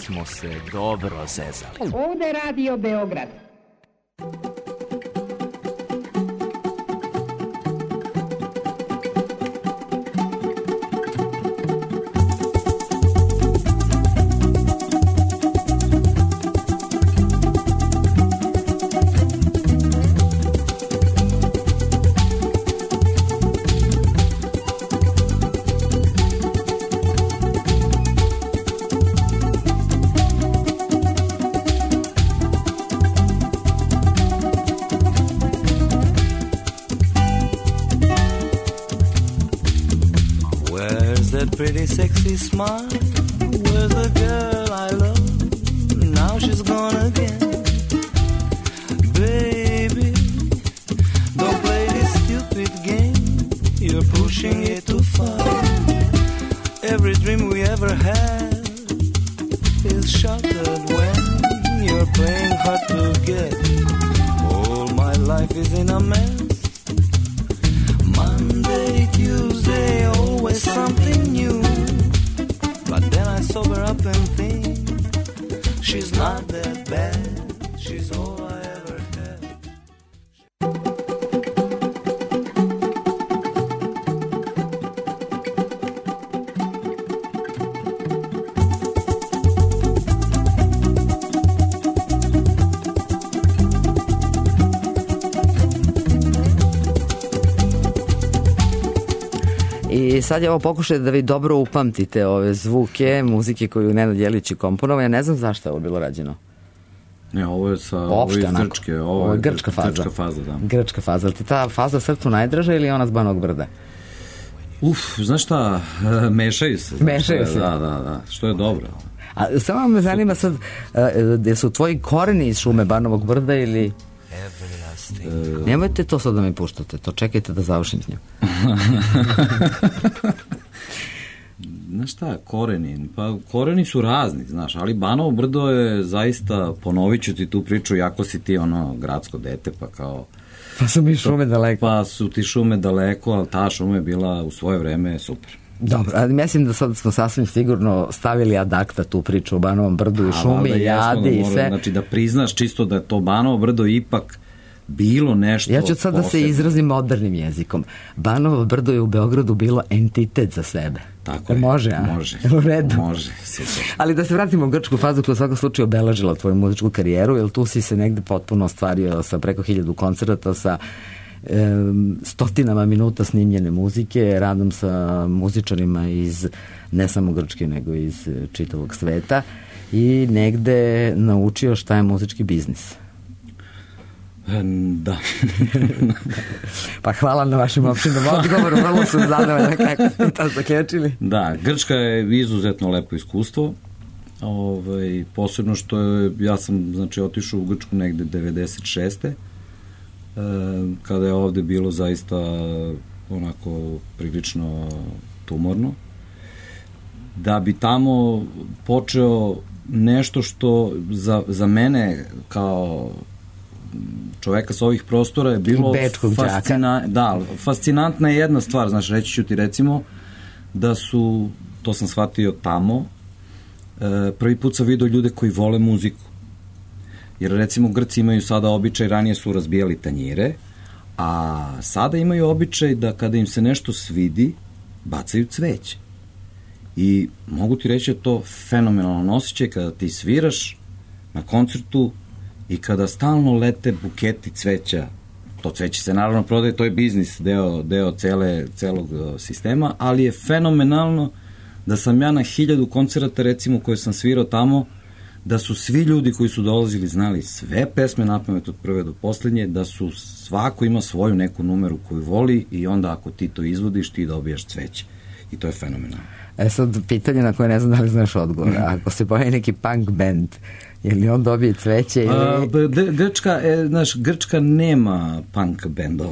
smo se dobro zezali. Ovde Radio Beograd. Pretty sexy smile. Where's the girl I love? Now she's gone again. Baby, don't play this stupid game. You're pushing it too far. Every dream we ever had is shattered when you're playing hard to get. All my life is in a mess. Monday, Tuesday, always something new. But then I sober up and think she's not that bad. She's all I ever had. I sad je ovo pokušaj da vi dobro upamtite ove zvuke, muzike koju Nenad Jelić je komponovao. Ja ne znam zašto je ovo bilo rađeno. Ne, ovo je sa ovo je iz Grčke. Ovo, ovo je grčka faza. Grčka faza, da. Grčka faza. Ali ti ta faza srcu najdraža ili je ona s Banog Brda? Uf, znaš šta, mešaju se. Mešaju se. Da, da, da, što je dobro. A samo me zanima sad, gde su tvoji koreni iz šume Banovog Brda ili... E... Nemojte to sad da mi puštate, to čekajte da završim s njom. Znaš šta, koreni, pa koreni su razni, znaš, ali Banovo Brdo je zaista, ponovit ću ti tu priču, jako si ti ono gradsko dete, pa kao... Pa su mi šume daleko. Pa su ti šume daleko, ali ta šuma je bila u svoje vreme super. Dobro, ali mislim da sad smo sasvim sigurno stavili ad acta tu priču o Banovom Brdu i šumi, i jadi i sve. Znači da priznaš čisto da je to Banovo Brdo ipak bilo nešto. Ja ću sad da se izrazim modernim jezikom. Banovo Brdo je u Beogradu bilo entitet za sebe. Tako je. Može, a? Može. U redu. Može, super. Ali da se vratimo u grčku fazu koja u svakom slučaju obeležila tvoju muzičku karijeru, jer tu si se negde potpuno ostvario sa preko hiljadu koncerata, sa e, stotinama minuta snimljene muzike, radom sa muzičarima iz ne samo Grčke, nego iz čitavog sveta i negde naučio šta je muzički biznis. Da. Pa hvala na vašem opštenom odgovoru, vrlo sam zadovoljna kako ste to zaključili. Da, Grčka je izuzetno lepo iskustvo, ovaj, posebno što je, ja sam znači otišao u Grčku negde devedeset šeste. E, kada je ovde bilo zaista onako prilično tumorno, da bi tamo počeo nešto što za, za mene kao čoveka sa ovih prostora je bilo fascina, da, fascinantna je jedna stvar, znaš, reći ću ti recimo da su, to sam shvatio tamo, e, prvi put sam vidio ljude koji vole muziku, jer recimo Grci imaju sada običaj, ranije su razbijali tanjire, a sada imaju običaj da kada im se nešto svidi, bacaju cveće. I mogu ti reći da to fenomenalan osjećaj kada ti sviraš na koncertu i kada stalno lete buketi cveća. To cveće se naravno prodaje, to je biznis, deo, deo cele, celog sistema, ali je fenomenalno da sam ja na hiljadu koncerata recimo koje sam svirao tamo, da su svi ljudi koji su dolazili znali sve pesme napamet od prve do poslednje, da su svako ima svoju neku numeru koju voli i onda ako ti to izvodiš ti dobijaš cveće. I to je fenomenalno. E sad pitanje na koje ne znam da li znaš odgovor. Ako se pojavi neki punk band, je li on dobije cveće ili... A, Grčka, e, znaš, Grčka nema punk bendova.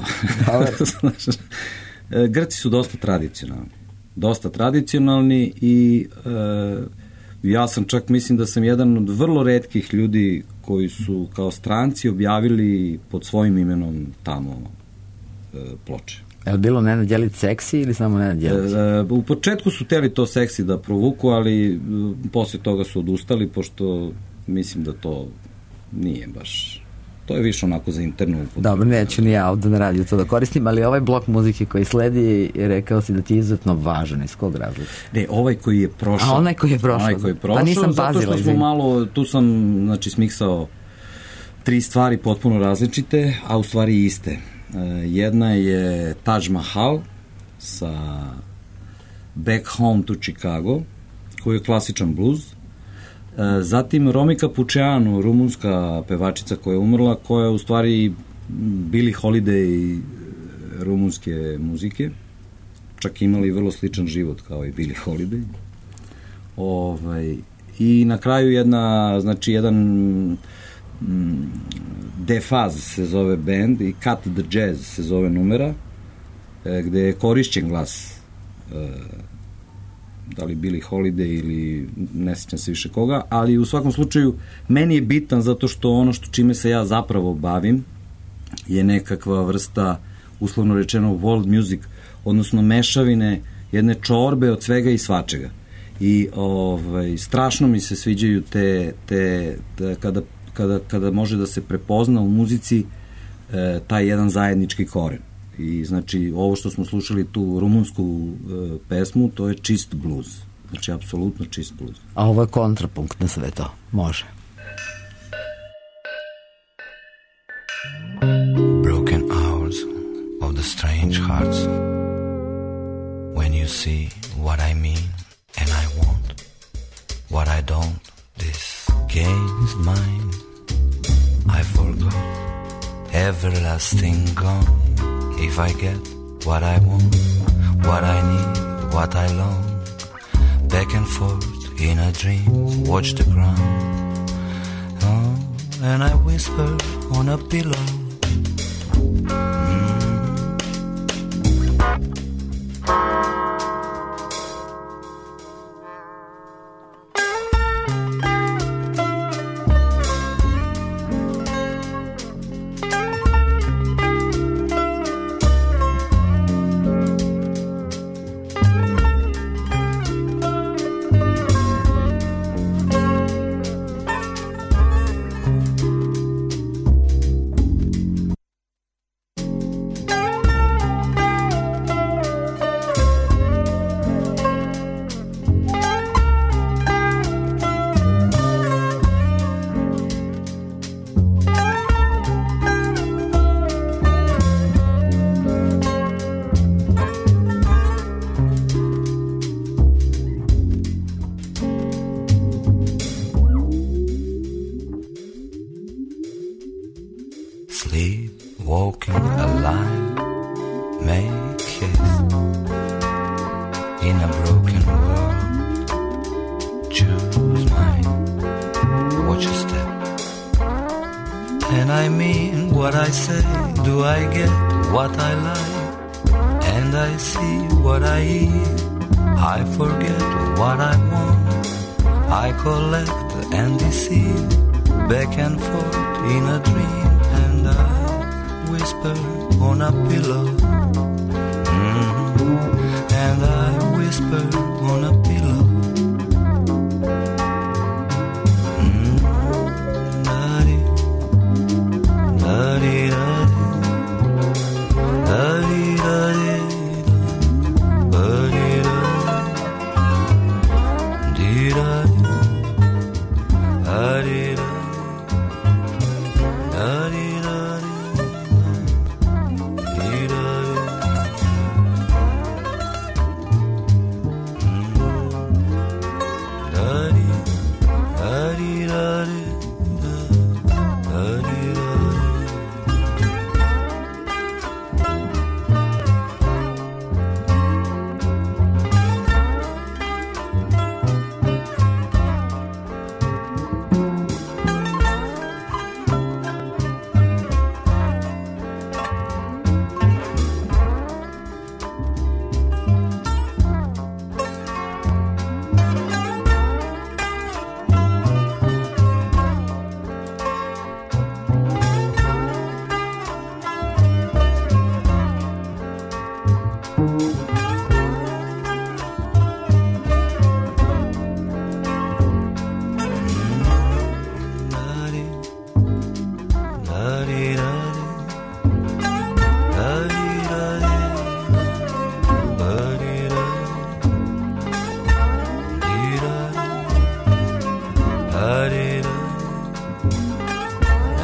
Grci su dosta tradicionalni. Dosta tradicionalni i e, ja sam čak, mislim da sam jedan od vrlo retkih ljudi koji su kao stranci objavili pod svojim imenom tamo e, ploče. Je li bilo Nenad Đelić seksi ili samo Nenad Đelić? E, u početku su teli to seksi da provuku, ali posle toga su odustali, pošto mislim da to nije baš... To je više onako za internu upotrebu. Dobro, neću ni ja ovde na radiju to da koristim, ali ovaj blok muzike koji sledi, rekao si da ti je izuzetno važan, iz kog razloga? Ne, ovaj koji je prošao. A onaj koji je prošao. Onaj koji je prošao, pa nisam zato pazila, što smo izvini. malo, tu sam, znači, smiksao tri stvari potpuno različite, a u stvari iste. E, jedna je Taj Mahal sa Back Home to Chicago, koji je klasičan bluz. Zatim Romika Pučeanu, rumunska pevačica koja je umrla, koja je u stvari Billie Holiday rumunske muzike, čak imala i vrlo sličan život kao i Billie Holiday. Ovaj, i na kraju jedna, znači jedan mm, Defaz se zove band i Cut the Jazz se zove numera, gde je korišćen glas da li Billie Holiday ili ne sjećam se više koga, ali u svakom slučaju meni je bitan zato što ono što čime se ja zapravo bavim je nekakva vrsta, uslovno rečeno, world music, odnosno mešavine jedne čorbe od svega i svačega. I ovaj, strašno mi se sviđaju te, te, te kada, kada, kada može da se prepozna u muzici e, taj jedan zajednički koren. I znači ovo što smo slušali tu rumunsku e, pesmu, to je čist bluz. Znači apsolutno čist bluz. A ovo je kontrapunkt na sve to. Može. Broken hours of the strange hearts, when you see what I mean and I want what I don't, this game is mine. I forgot everlasting gone. If I get what I want, what I need, what I long, back and forth in a dream, watch the ground. Oh, and I whisper on a pillow. Mm.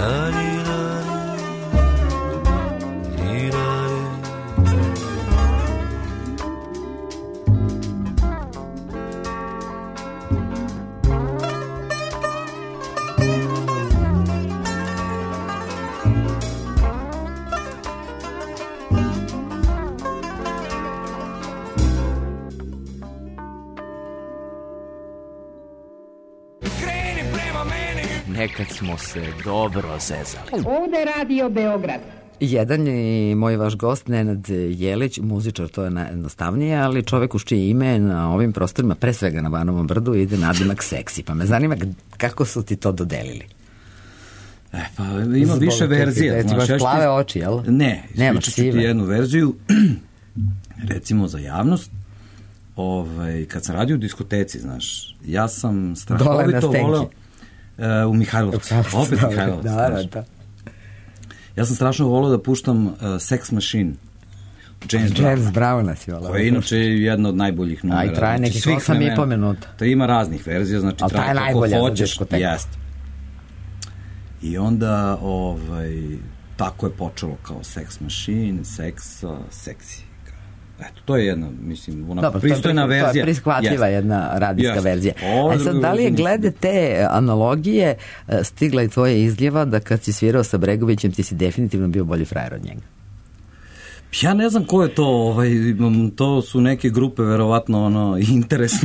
Nekad smo se dobro zezali. Ovde Radio Beograd. Jedan je i moj vaš gost, Nenad Jelić, muzičar, to je najjednostavnije, ali čovek uz čije ime na ovim prostorima, pre svega na Banovom brdu, ide nadimak seksi. Pa me zanima kako su ti to dodelili? E, pa ima Zbog više verzija. Ti imaš plave oči, jel? Ne, ispričat ću ti jednu verziju, recimo za javnost. Ovaj, kad sam radio u diskoteci, znaš, ja sam strahovito voleo uh, u Mihajlovcu, opet Mihajlovac, da, da, da. Ja sam strašno voleo da puštam uh, Sex Machine, James, James Brown, koja je inače jedna od najboljih numera. A i traje nekih znači, osam i po minuta. To ima raznih verzija, znači ali traje najbolja za diskoteku. Jeste. I onda, ovaj, tako je počelo kao Sex Machine, seksa, seksi. Eto, to je jedna, mislim, ona Dobro, pristojna verzija. To je prihvatljiva yes. jedna radijska yes. verzija. A sad, da li je glede te analogije stigla i tvoja izljeva da kad si svirao sa Bregovićem ti si definitivno bio bolji frajer od njega? Ja ne znam ko je to, ovaj, to su neke grupe verovatno ono, interesne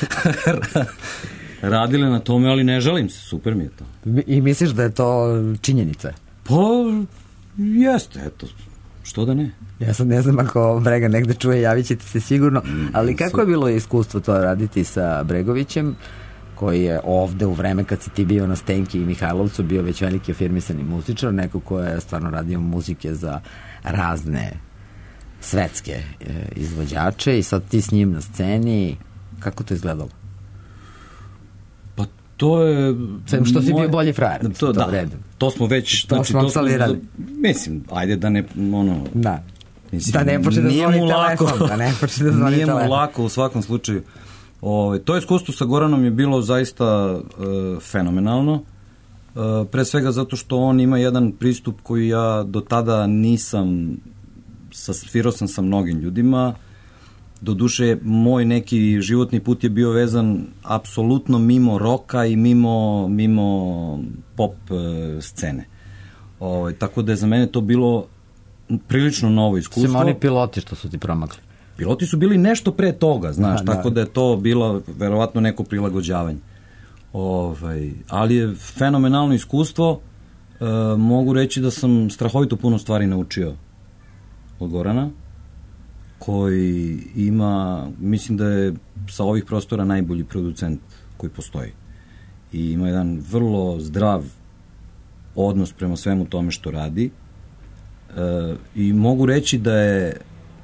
radile na tome, ali ne žalim se, super mi je to. I misliš da je to činjenica? Pa, jeste, eto. Što da ne? Ja sad ne znam ako Brega negde čuje, javit ćete se sigurno, ali kako je bilo iskustvo to raditi sa Bregovićem, koji je ovde u vreme kad si ti bio na Stenki i Mihajlovcu bio već veliki afirmisani muzičar, neko ko je stvarno radio muzike za razne svetske e, izvođače i sad ti s njim na sceni, kako to izgledalo? Pa to je... Sve što si bio bolji frajer. To, to da, redom. To smo već... To znači, smo to smo, mislim, ajde da ne... Ono, da. Mislim, da ne počne da zvoni telefon. Da ne počne da zvoni nije telefon. Nije mu lako u svakom slučaju. O, to iskustvo sa Goranom je bilo zaista uh, fenomenalno. Uh, pre svega zato što on ima jedan pristup koji ja do tada nisam... Svirao sam sa mnogim ljudima. Doduše, moj neki životni put je bio vezan apsolutno mimo roka i mimo, mimo pop e, scene. O, tako da je za mene to bilo prilično novo iskustvo. Simo oni piloti što su ti promakli? Piloti su bili nešto pre toga, znaš, da, tako da. da je to bilo verovatno neko prilagođavanje. Ovaj, ali je fenomenalno iskustvo. E, mogu reći da sam strahovito puno stvari naučio od Gorana, koji ima, mislim da je sa ovih prostora najbolji producent koji postoji. I ima jedan vrlo zdrav odnos prema svemu tome što radi. E, I mogu reći da je, e,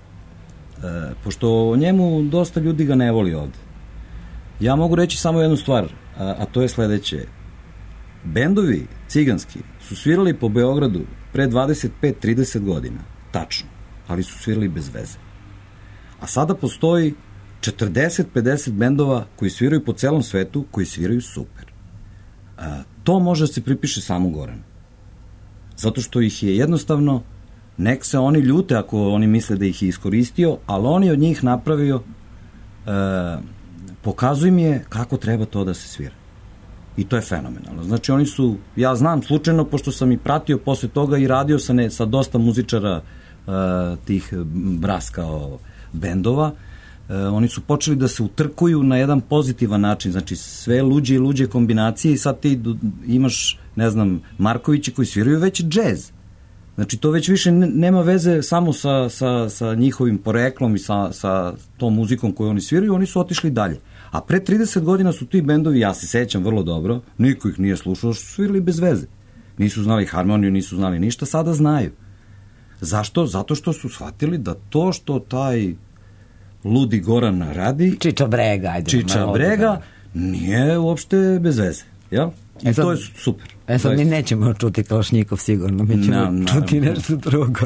pošto o njemu dosta ljudi ga ne voli ovde, ja mogu reći samo jednu stvar, a, a to je sledeće. Bendovi ciganski su svirali po Beogradu pre dvadeset pet trideset godina, tačno, ali su svirali bez veze. A sada postoji četrdeset pedeset bendova koji sviraju po celom svetu, koji sviraju super. A, to može da se pripiše samo Goranu. Zato što ih je jednostavno, nek se oni ljute ako oni misle da ih je iskoristio, ali on je od njih napravio, e, pokazuj mi je kako treba to da se svira. I to je fenomenalno. Znači oni su, ja znam slučajno, pošto sam i pratio posle toga i radio sa, ne, sa dosta muzičara e, tih brass kao bendova, e, oni su počeli da se utrkuju na jedan pozitivan način, znači sve luđe i luđe kombinacije i sad ti imaš, ne znam, Markovići koji sviraju već džez. Znači to već više nema veze samo sa, sa, sa njihovim poreklom i sa, sa tom muzikom koju oni sviraju, oni su otišli dalje. A pre trideset godina su ti bendovi, ja se sećam vrlo dobro, niko ih nije slušao, što su svirali bez veze. Nisu znali harmoniju, nisu znali ništa, sada znaju. Zašto? Zato što su shvatili da to što taj ludi Goran radi, Čiča Brega, ajde. Čiča Brega, nije uopšte bez veze. Jel? I e sad, to je super. E sad mi nećemo čuti Kalašnjikov sigurno, mi ćemo no, no, čuti no. nešto drugo.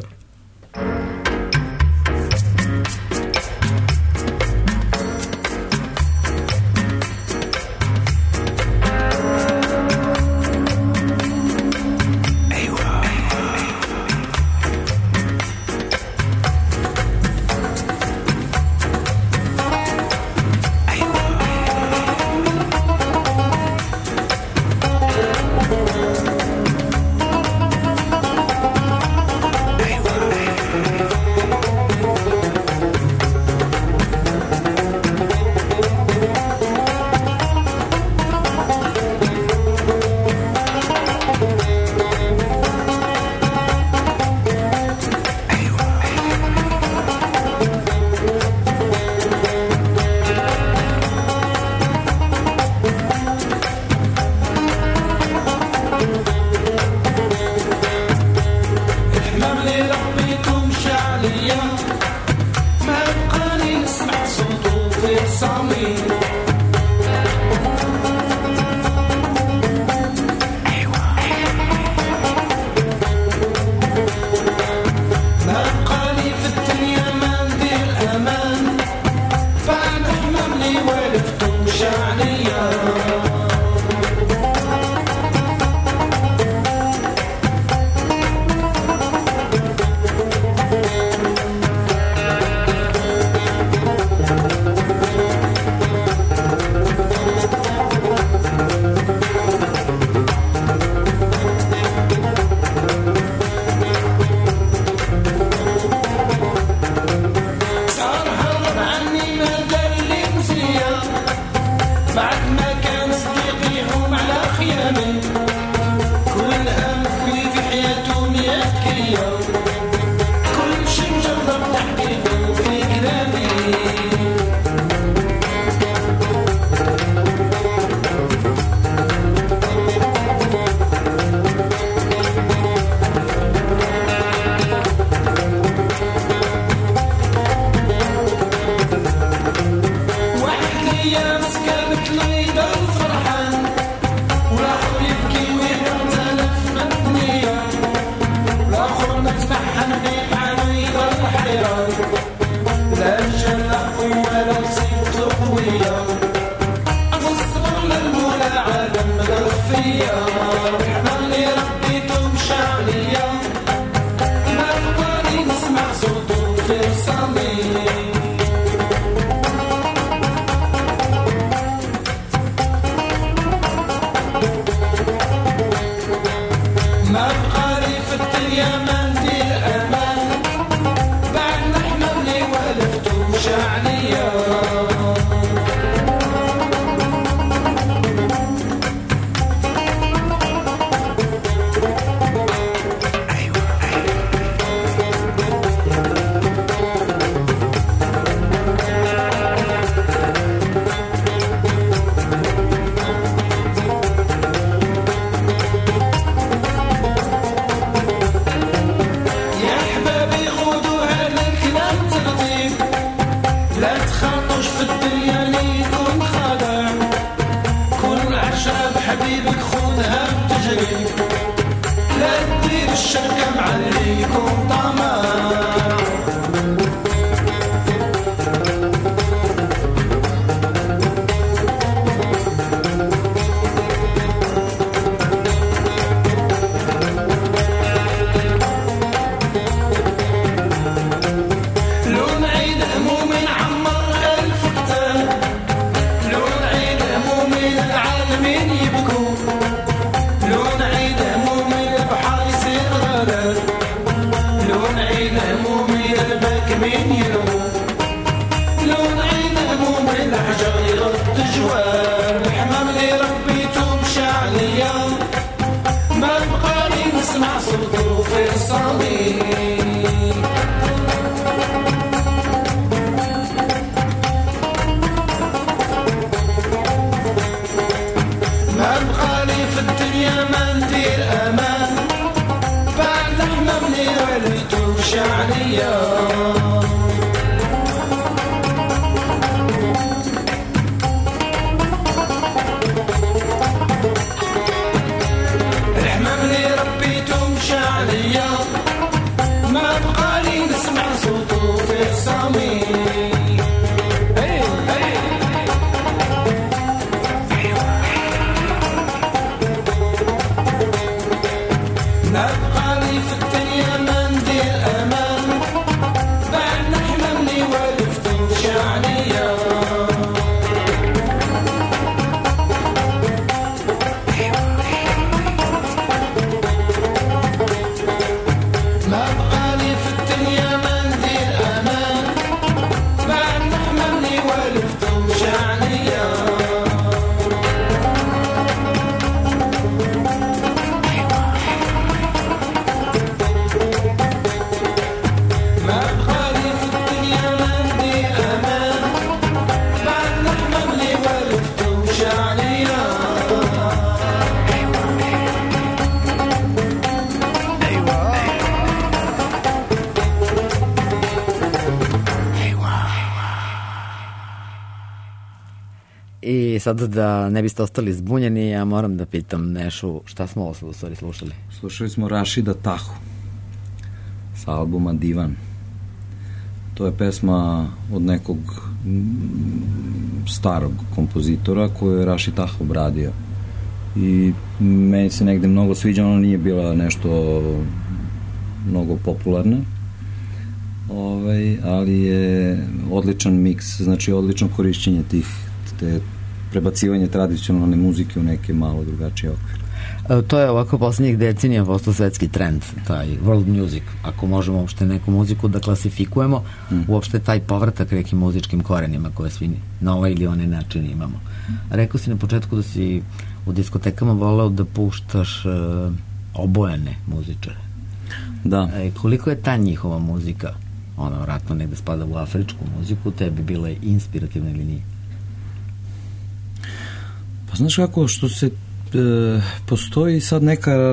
ما بقالي في الدنيا ما ندير امان بعد نحمل لي ولفت وشعنيا حبيبك خونها بتجري لا تدير الشركة مع اللي يكون طمع لون عيد همومي عمر ألف كتاب لون عيد همومي العالمين يبكوا لون عيد همومي البحر يصير غلال لون عيد همومي الباكمين يلوم لون عيد همومي الحجر يغط جوال الحمام اللي ربيته بشعليا ما بقالي نسمع صوته في الصميم ما بقالي في الدنيا ما ندير امان بعد حمامني وليت وشعنيا الحمام اللي ربيته مشعنيا ما بقالي نسمع صوته في الصميم ما بقالي في الدنيا ما ندير امان بعد نحممني ولفت وشعنيا ما بقالي في الدنيا ما ندير امان بعد نحممني ولفت وشعنيا ما بقالي في الدنيا ما ندير امان بعد نحممني ولفت وشعنيا I sad da ne biste ostali zbunjeni, ja moram da pitam Nešu šta smo ovo u stvari slušali. Slušali smo Rašida Tahu sa albuma Divan. To je pesma od nekog starog kompozitora koju je Rašid Taha obradio. I meni se negde mnogo sviđa, ona nije bila nešto mnogo popularna. Ovaj, ali je odličan miks, znači odlično korišćenje tih te prebacivanje tradicionalne muzike u neke malo drugačije okvire. To je ovako poslednjih decenija postao svetski trend, taj world music, ako možemo uopšte neku muziku da klasifikujemo, mm. uopšte taj povratak nekim muzičkim korenima koje svi na ovaj ili onaj način imamo. Rekao si na početku da si u diskotekama voleo da puštaš uh, obojene muzičare. Da. E, koliko je ta njihova muzika, ona vratno negde spada u afričku muziku, tebi bila inspirativna ili nije? Pa znaš kako, što se e, postoji sad neka e,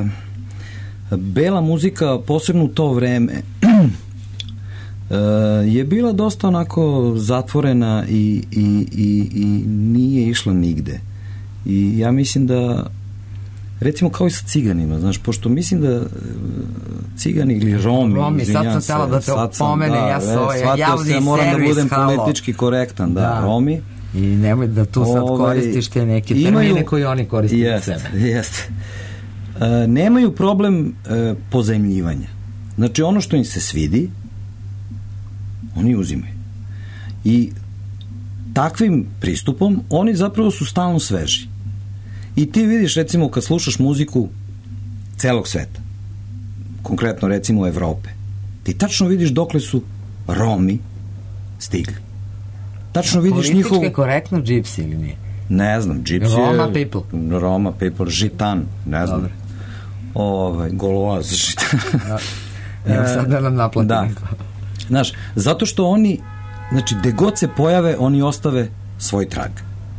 bela muzika, posebno u to vreme, e, je bila dosta onako zatvorena i, i, i, i nije išla nigde. I ja mislim da, recimo kao i sa ciganima, znaš, pošto mislim da cigani ili Romi, Romi, sad sam tela da te opomene, da, ja sam ovaj javni servis, moram da budem halo. Politički korektan, da, da. Romi. I nemoj da tu sad Ove, koristiš te neke termine imaju, koje oni koriste jest, za sebe. Jeste. E, nemaju problem e, pozajmljivanja. Znači ono što im se svidi, oni uzimaju. I takvim pristupom oni zapravo su stalno sveži. I ti vidiš, recimo, kad slušaš muziku celog sveta, konkretno recimo Evrope, ti tačno vidiš dokle su Romi stigli. Tačno vidiš politički njihov... Politički korektno Gypsy ili nije? Ne znam, Gypsy Roma je... people. Roma people, Žitan, ne znam. Dobre. Ovaj, Goloaz, Žitan. Evo sad da nam naplati. Da. Znaš, zato što oni, znači, gde god se pojave, oni ostave svoj trag.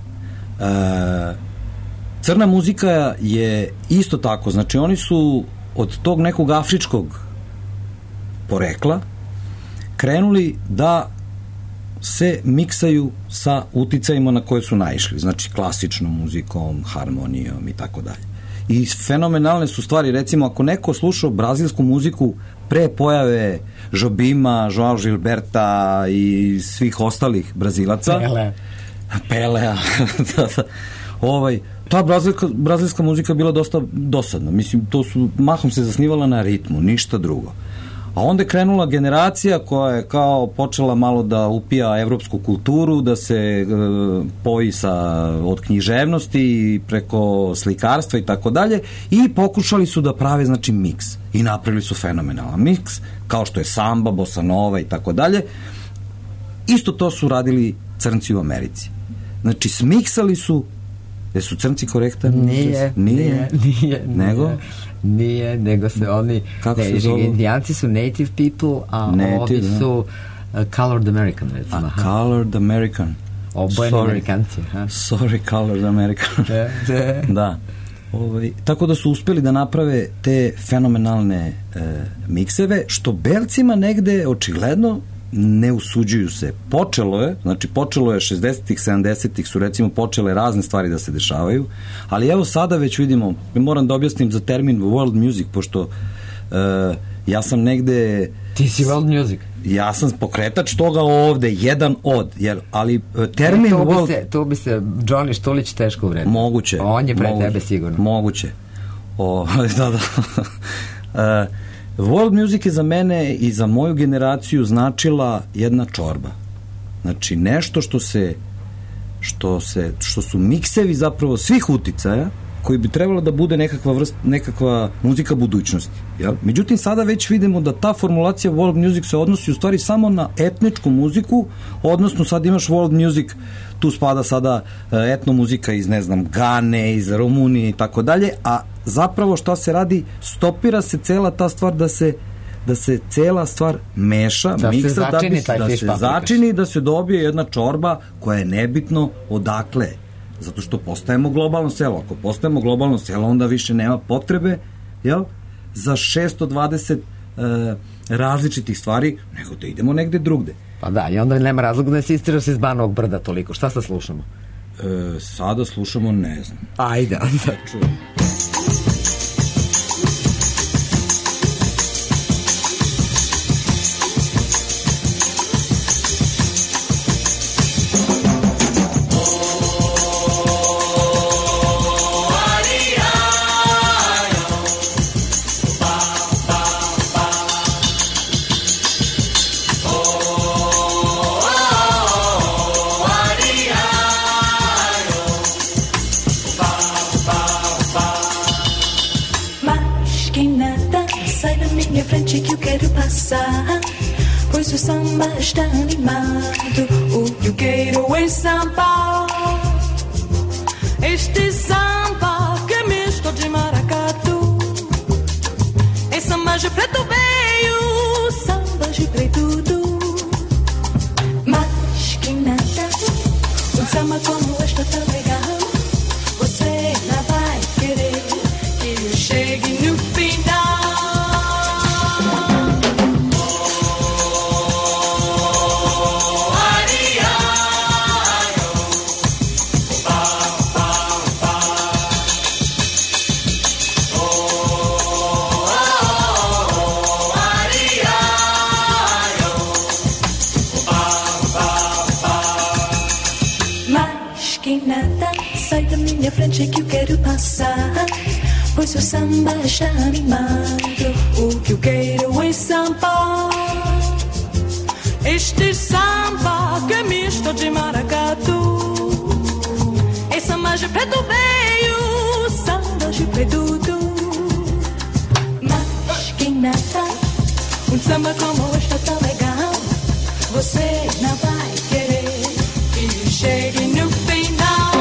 E, crna muzika je isto tako, znači oni su od tog nekog afričkog porekla krenuli da se miksaju sa uticajima na koje su naišli, znači klasičnom muzikom, harmonijom i tako dalje. I fenomenalne su stvari, recimo ako neko slušao brazilsku muziku pre pojave Jobima, Joao Gilberta i svih ostalih Brazilaca, Pele. Pelea, da, da. Ovaj, ta brazilska, brazilska muzika je bila dosta dosadna, mislim, to su, mahom se zasnivala na ritmu, ništa drugo. A onda je krenula generacija koja je kao počela malo da upija evropsku kulturu, da se e, poji sa, od književnosti preko slikarstva i tako dalje, i pokušali su da prave, znači, miks. I napravili su fenomenalan miks, kao što je samba, bossa nova i tako dalje. Isto to su radili crnci u Americi. Znači, smiksali su, jer su crnci korektan? Nije, nije, nije. Nego? Nije. Nije, nego se oni... Kako ne, se zovu? Indijanci su native people, a native, ovi da. su uh, colored American, recimo. A colored American. Obojeni Sorry. Amerikanci. Ha? Sorry, colored American. Da, da. Da. Ovaj, tako da su uspeli da naprave te fenomenalne e, mikseve, što belcima negde očigledno ne usuđuju se. Počelo je, znači počelo je šezdesetih, sedamdesetih su recimo počele razne stvari da se dešavaju, ali evo sada već vidimo, moram da objasnim za termin world music, pošto uh, ja sam negde... Ti si world music? Ja sam pokretač toga ovde, jedan od, jer, ali termin e, to bi world... Se, to bi se Johnny Štulić teško uvredio. Moguće. On je pre moguće, tebe sigurno. Moguće. O, da, da. uh, World music je za mene i za moju generaciju značila jedna čorba. Znači, nešto što se što se, što su miksevi zapravo svih uticaja koji bi trebalo da bude nekakva vrst, nekakva muzika budućnosti. Jel? Međutim, sada već vidimo da ta formulacija world music se odnosi u stvari samo na etničku muziku, odnosno sad imaš world music, tu spada sada etno muzika iz, ne znam, Gane, iz Rumunije i tako dalje, a zapravo šta se radi, stopira se cela ta stvar da se da se cela stvar meša, da miksa, se začini, da, bi, da se začini, da se dobije jedna čorba koja je nebitno odakle, zato što postajemo globalno selo. Ako postajemo globalno selo, onda više nema potrebe, jel, za šesto dvadeset e, različitih stvari, nego da idemo negde drugde. Pa da, i onda nema razloga da se istiraš iz Banovog brda toliko. Šta sad slušamo? E, sada slušamo, ne znam. Ajde, onda čujem. Que eu quero passar, pois o samba está animado. O que eu quero é samba, este samba que é misto de maracatu. É samba de preto veio, samba de preto tudo. Mas que nada, um samba como este tão legal, você não vai querer que eu chegue no final. Sai da minha frente que eu quero passar, pois o samba está animado. O que eu quero é samba, este samba que é misto de maracatu. É samba de preto veio, samba de preto. Natal. Um samba como este é tão legal. Você não vai querer que chegue no final.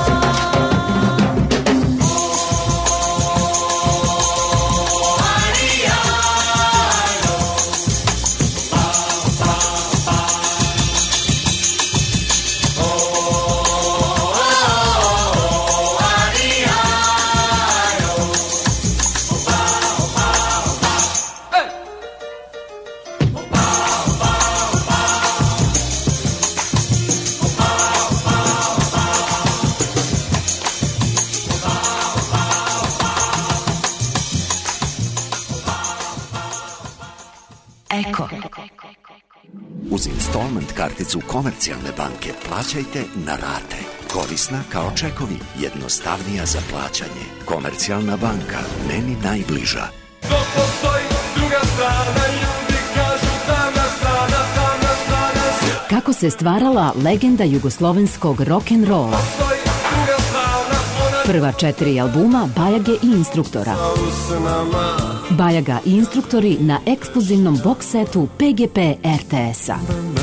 Eko. Uz installment karticu Komercijalne banke plaćajte na rate. Korisna kao čekovi, jednostavnija za plaćanje. Komercijalna banka, meni najbliža. Dok postoji druga strana, ljudi kažu tamna strana, tamna strana. Kako se stvarala legenda jugoslovenskog rock'n'rolla? Postoji druga strana, ona... Prva četiri albuma Bajage i Instruktora. Bajaga i Instruktori na ekskluzivnom box setu P G P R T S-a.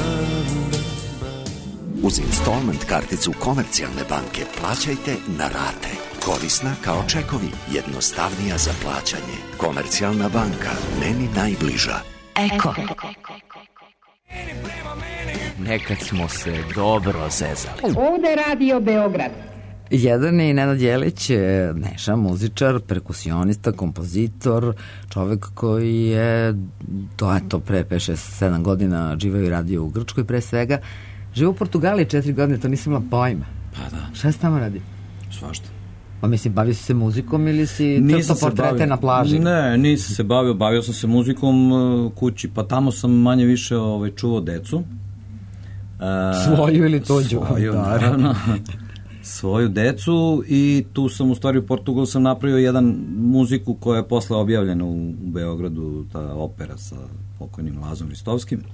Uz installment karticu Komercijalne banke plaćajte na rate. Korisna kao čekovi, jednostavnija za plaćanje. Komercijalna banka, meni najbliža. Eko. Nekad smo se dobro zezali. Ovde Radio Beograd. Jedan je Nenad Jelić, Neša, muzičar, perkusionista, kompozitor, čovek koji je, to eto, pre pet, šest, sedam godina živeo i radio u Grčkoj pre svega. Živo u Portugaliji četiri godine, to nisam imala pojma. Pa da. Šta si tamo radi? Svašta. Pa mislim, bavio si se muzikom ili si crto portrete na plaži? Ne, nisam se bavio, bavio sam se muzikom uh, kući, pa tamo sam manje više ovaj, čuvao decu. Uh, Svoju ili tuđu? Svoju, naravno. Svoju decu i tu sam u stvari u Portugalu sam napravio jedan muziku koja je posle objavljena u, u Beogradu, ta opera sa pokojnim Lazom Ristovskim.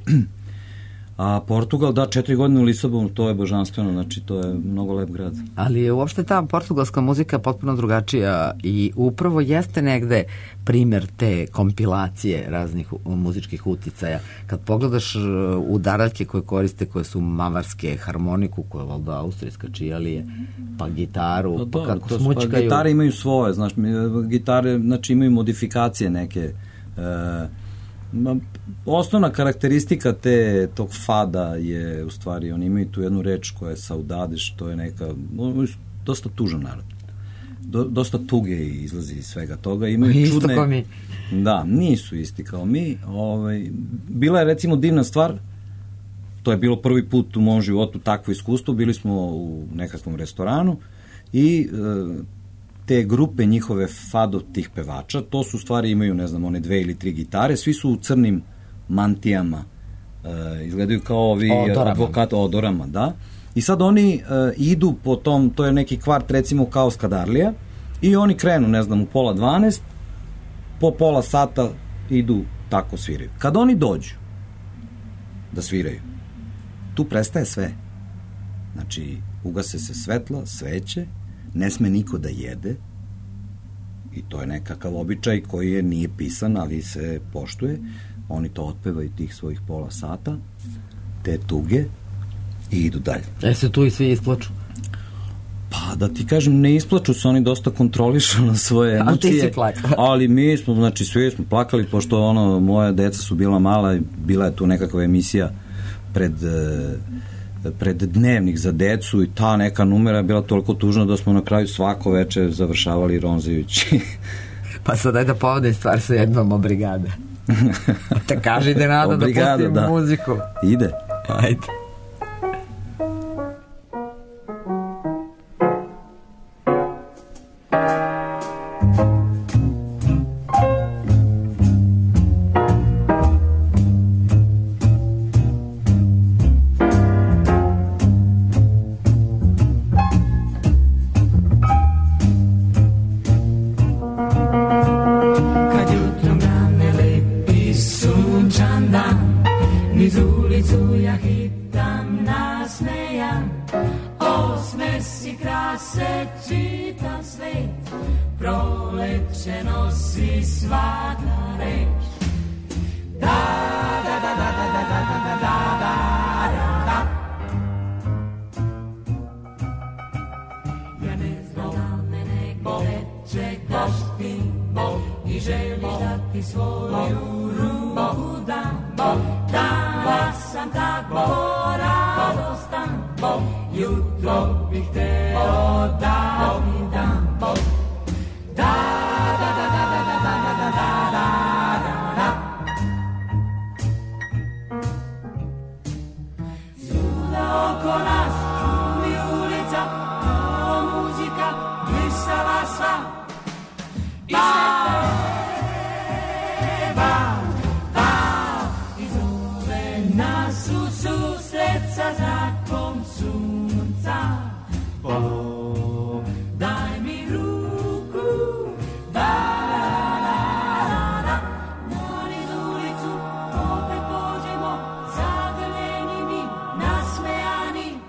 A Portugal, da, četiri godine u Lisabonu, to je božanstveno, znači to je mnogo lep grad. Ali je uopšte ta portugalska muzika potpuno drugačija i upravo jeste negde primer te kompilacije raznih muzičkih uticaja. Kad pogledaš udaraljke koje koriste, koje su mavarske, harmoniku, koja je valda austrijska čijalije, pa gitaru, pa, pa kako to, smučkaju. Pa gitare imaju svoje, znaš, gitare, znači imaju modifikacije neke, e, osnovna karakteristika te, tog fada je u stvari, oni imaju tu jednu reč koja je saudadeš, to je neka, dosta tužan narod. Do, dosta tuge izlazi iz svega toga. Imaju isto čudne, kao mi. Da, nisu isti kao mi. Ovaj, bila je recimo divna stvar, to je bilo prvi put u mom životu takvo iskustvo, bili smo u nekakvom restoranu i e, te grupe njihove fado tih pevača, to su stvari imaju, ne znam, one dve ili tri gitare, svi su u crnim mantijama, e, izgledaju kao ovi advokat odorama, da. I sad oni e, idu po tom, to je neki kvart recimo kao Skadarlija, i oni krenu, ne znam, u pola dvanaest, po pola sata idu tako sviraju. Kad oni dođu da sviraju, tu prestaje sve. Znači, ugase se svetla, sveće, ne sme niko da jede i to je nekakav običaj koji je nije pisan, ali se poštuje. Oni to otpevaju tih svojih pola sata, te tuge, i idu dalje. E se tu i svi isplaču? Pa da ti kažem, ne isplaču se, oni dosta kontrolišu na svoje emocije. Ali ti si plakao. Ali mi smo, znači svi smo plakali, pošto ono, moja deca su bila mala i bila je tu nekakva emisija pred... pred dnevnik za decu i ta neka numera je bila toliko tužna da smo na kraju svako veče završavali ronzajući. Pa sad daj da povodim stvar sa jednom o brigade. Te kaži ide nada da pustim da. muziku. Ide. Ajde. Proleće nosi svaka reč. dati svoju ruku dam, danas sam tako radostan, jutro bih hteo da ti dam. Da, da, da, da, da, da, da, da, da, da, da. Svuda oko nas šumi ulica, kao muzika blistava sva. I se peva, pa i zove nas u susret sa zrakom sunca. O, daj mi ruku, da, da, da, da, na niz ulicu opet pođemo, zagrljeni, nasmejani.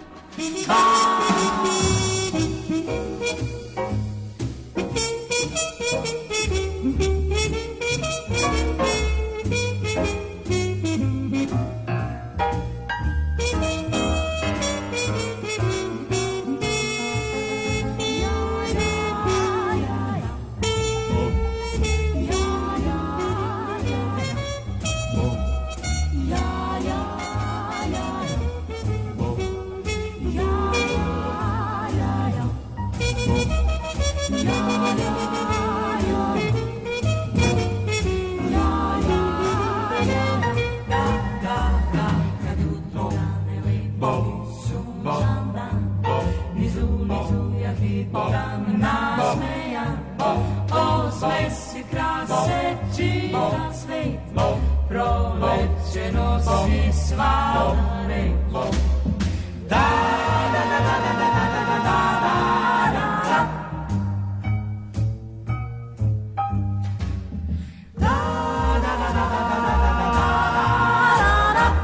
Proleće nosi sva reč. Da, da, da, da, da, da, da, da, da, da, da. Da, da, da, da, da, da, da, da, da, da.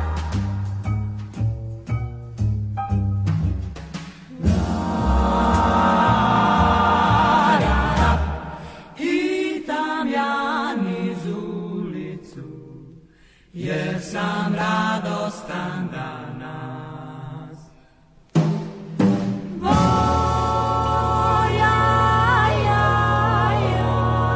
Hitam ja niz ulicu, jer sam radostan danas. Bo, ja, ja, ja.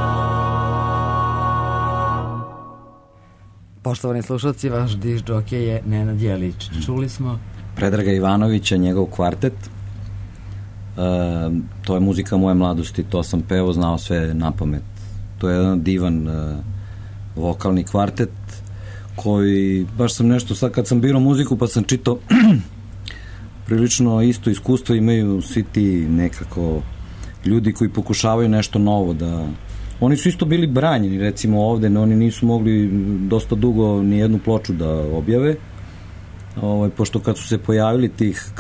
Poštovani slušalci, vaš diš džokej je Nenad Jelić. Čuli smo Predraga Ivanovića, njegov kvartet. E, to je muzika moje mladosti, to sam pevao, znao sve na pamet. To je jedan divan e, vokalni kvartet koji, baš sam nešto, sad kad sam birao muziku pa sam čitao prilično isto iskustvo imaju svi ti nekako ljudi koji pokušavaju nešto novo da, oni su isto bili branjeni recimo ovde, oni nisu mogli dosta dugo ni jednu ploču da objave, ovaj, pošto kad su se pojavili tih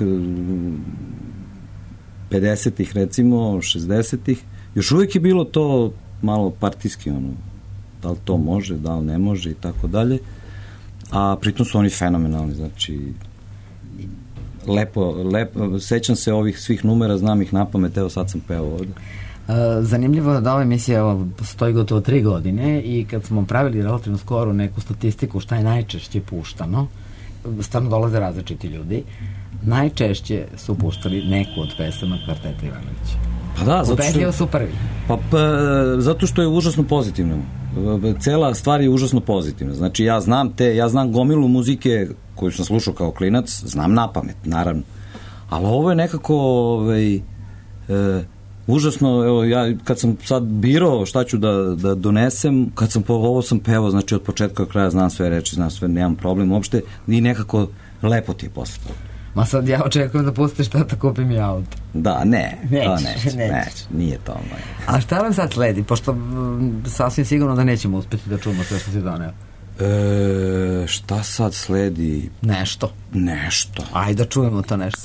pedesetih recimo, šezdesetih, još uvijek je bilo to malo partijski, ono, da li to može, da li ne može i tako dalje, a pritom su oni fenomenalni, znači lepo, lepo, sećam se ovih svih numera, znam ih napamet, evo sad sam peo ovde. Zanimljivo je da ova emisija stoji gotovo tri godine i kad smo pravili relativno skoro neku statistiku šta je najčešće puštano, stvarno dolaze različiti ljudi, najčešće su puštali neku od pesama Kvarteta Ivanovića. Pa da, zato što su prvi. Pa, pa zato što je užasno pozitivno. Cela stvar je užasno pozitivna. Znači ja znam te, ja znam gomilu muzike koju sam slušao kao klinac, znam napamet, naravno. Ali ovo je nekako ovaj, e, užasno, evo ja kad sam sad birao šta ću da, da donesem, kad sam po ovo sam pevao, znači od početka do kraja znam sve reči, znam sve, nemam problem uopšte i nekako lepo ti je posle. Ma sad ja očekujem da pustiš šta da kupim i auto. Da, ne, neće, to neće, neće. neće, nije to. Moj. A šta nam sad sledi, pošto m, sasvim sigurno da nećemo uspjeti da čujemo sve što si doneo? E, šta sad sledi? Nešto. Nešto. Ajde da čujemo to nešto.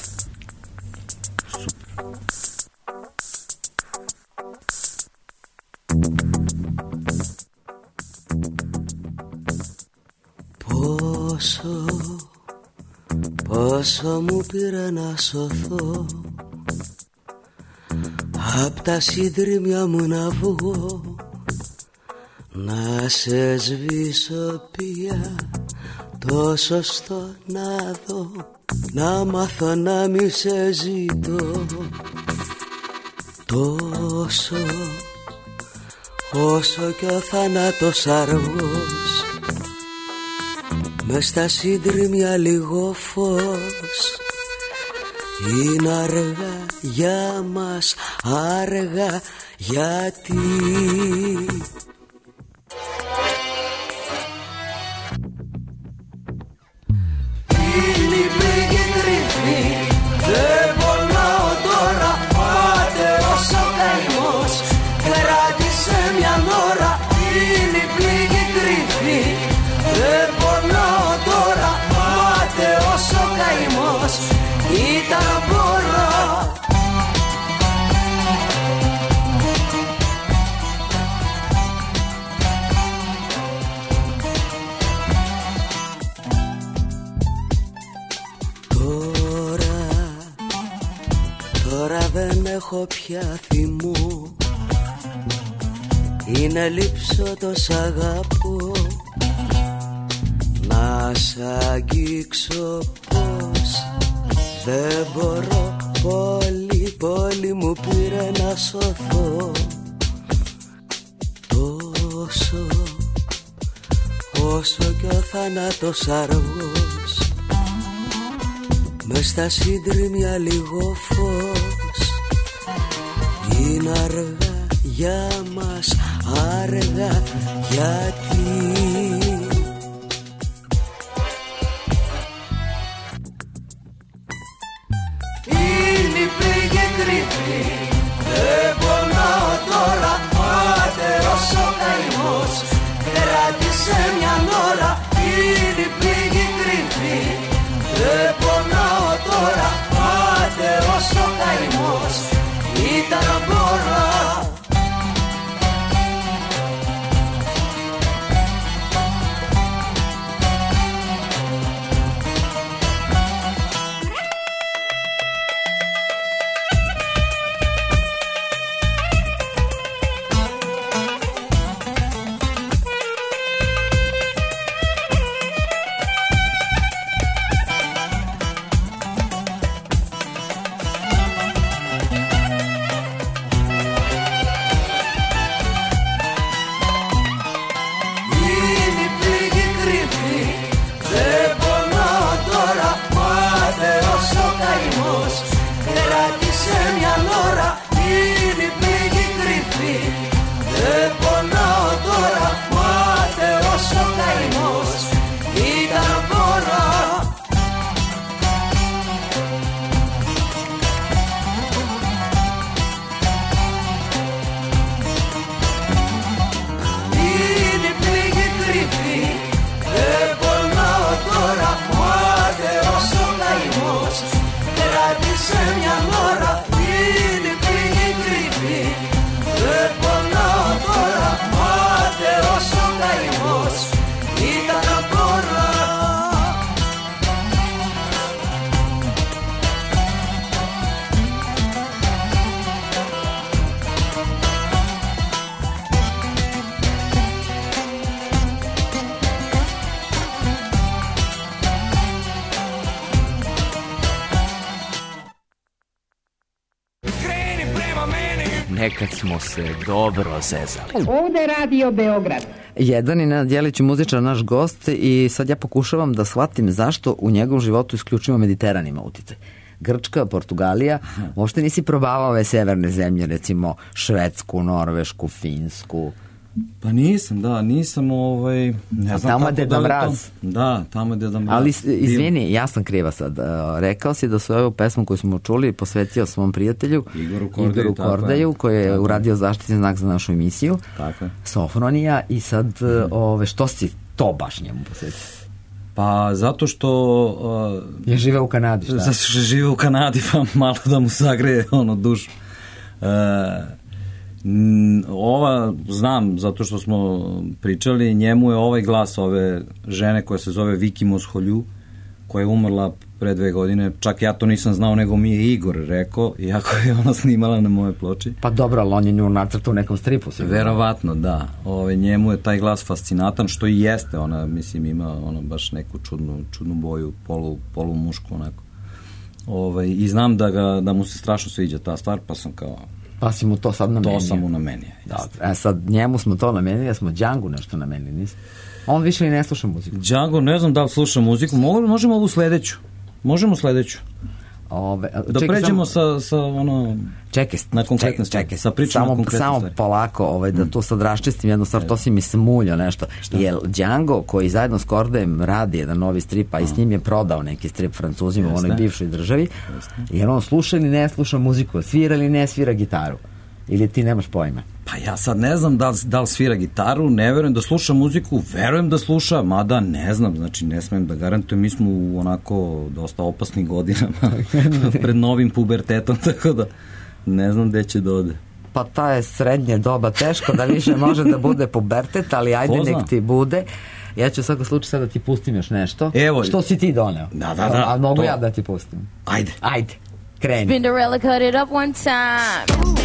Πόσο, πόσο μου πήρε να σωθώ απ' τα συντρίμια μου να βγω, να σε σβήσω πια το σωστό να δω, να μάθω να μη σε ζητώ. Τόσο Όσο κι ο θάνατος αργός, μες στα σύντριμια λίγο φως. Είναι αργά για μας, αργά γιατί είναι η πληγή κρυφή. Δεν πονάω τώρα, πάτε όσο καημός. Κράτησε μια ώρα, είναι η πληγή κρυφή. Δεν πονάω τώρα, πάτε όσο καημός. Ήταν μπορώ. Τώρα, τώρα δεν έχω πια θυμό. Είναι λείψω το σ' αγαπώ. Να σ' αγγίξω πως δεν μπορώ, πολύ, πολύ μου πήρε να σωθώ. Τόσο, όσο κι ο θάνατος αργός, μες στα σύντριμια λίγο φως. Είναι αργά για μας, αργά γιατί δεν πονάω τώρα, πάτε όσο καημός. Κράτησε μια ώρα, είναι η πληγή κρυφή. Δεν πονάω τώρα, πάτε όσο καημός. Ήταν μπορώ. Nekad smo se dobro zezali. Ovde Radio Beograd. Jedan je Nenad Jelić, muzičar, naš gost, i sad ja pokušavam da shvatim zašto u njegovom životu isključivo Mediteran ima uticaj. Grčka, Portugalija, uopšte nisi probavao ove severne zemlje, recimo Švedsku, Norvešku, Finsku. Pa nisam, da, nisam ovaj, ne znam tamo kako Deda da li Mraz. to... Da, tamo Deda Mraz. Ali izvini, ja sam kriva sad. Rekao si da su ovu pesmu koju smo čuli posvetio svom prijatelju Igoru Kordeju, Igoru Kordeju koji je uradio zaštitni znak za našu emisiju. Tako je. Sofronija i sad ove, što si to baš njemu posvetio? Pa zato što... Uh, je žive u Kanadi, šta? Zato što žive u Kanadi, pa malo da mu zagreje ono dušu. Uh, ova, znam, zato što smo pričali, njemu je ovaj glas ove žene koja se zove Viki Mosholju, koja je umrla pre dve godine, čak ja to nisam znao, nego mi je Igor rekao, iako je ona snimala na moje ploči. Pa dobro, ali on je nju nacrtao u nekom stripu. Verovatno, da. Ove, njemu je taj glas fascinatan, što i jeste, ona, mislim, ima ono baš neku čudnu, čudnu boju, polu, polu mušku, onako. Ove, I znam da, ga, da mu se strašno sviđa ta stvar, pa sam kao, Pa si mu to sad namenio. To sam mu namenio. Dobro, e sad njemu smo to namenili, ja smo Djangu nešto namenili, nisam. On više i ne sluša muziku. Django, ne znam da li sluša muziku, možemo ovu sledeću. Možemo sledeću. Ove, da čekaj, pređemo samo, sa, sa ono... Čekaj, na konkretne stvari. Čekaj, sa pričom na konkretne samo stvari. polako, ovaj, da to sad raščistim jednu stvar, to si mi smuljo nešto. Šta? Jer Django, koji zajedno s Kordajem radi jedan novi strip, a i s njim je prodao neki strip Francuzima u onoj bivšoj državi, Jeste. jer on sluša ili ne sluša muziku, svira ili ne svira gitaru. Ili ti nemaš pojma? Pa ja sad ne znam da li, da li svira gitaru, ne verujem da sluša muziku, verujem da sluša, mada ne znam, znači ne smem da garantujem, mi smo u onako dosta opasnim godinama pred novim pubertetom, tako da ne znam gde će da ode. Pa ta je srednje doba teško da više može da bude pubertet, ali ajde nek ti bude. Ja ću u svakom slučaju sad da ti pustim još nešto. Evo, što si ti doneo? Da, da, da. A mogu to. ja da ti pustim? Ajde. Ajde, kreni. Spinderella cut it up one time.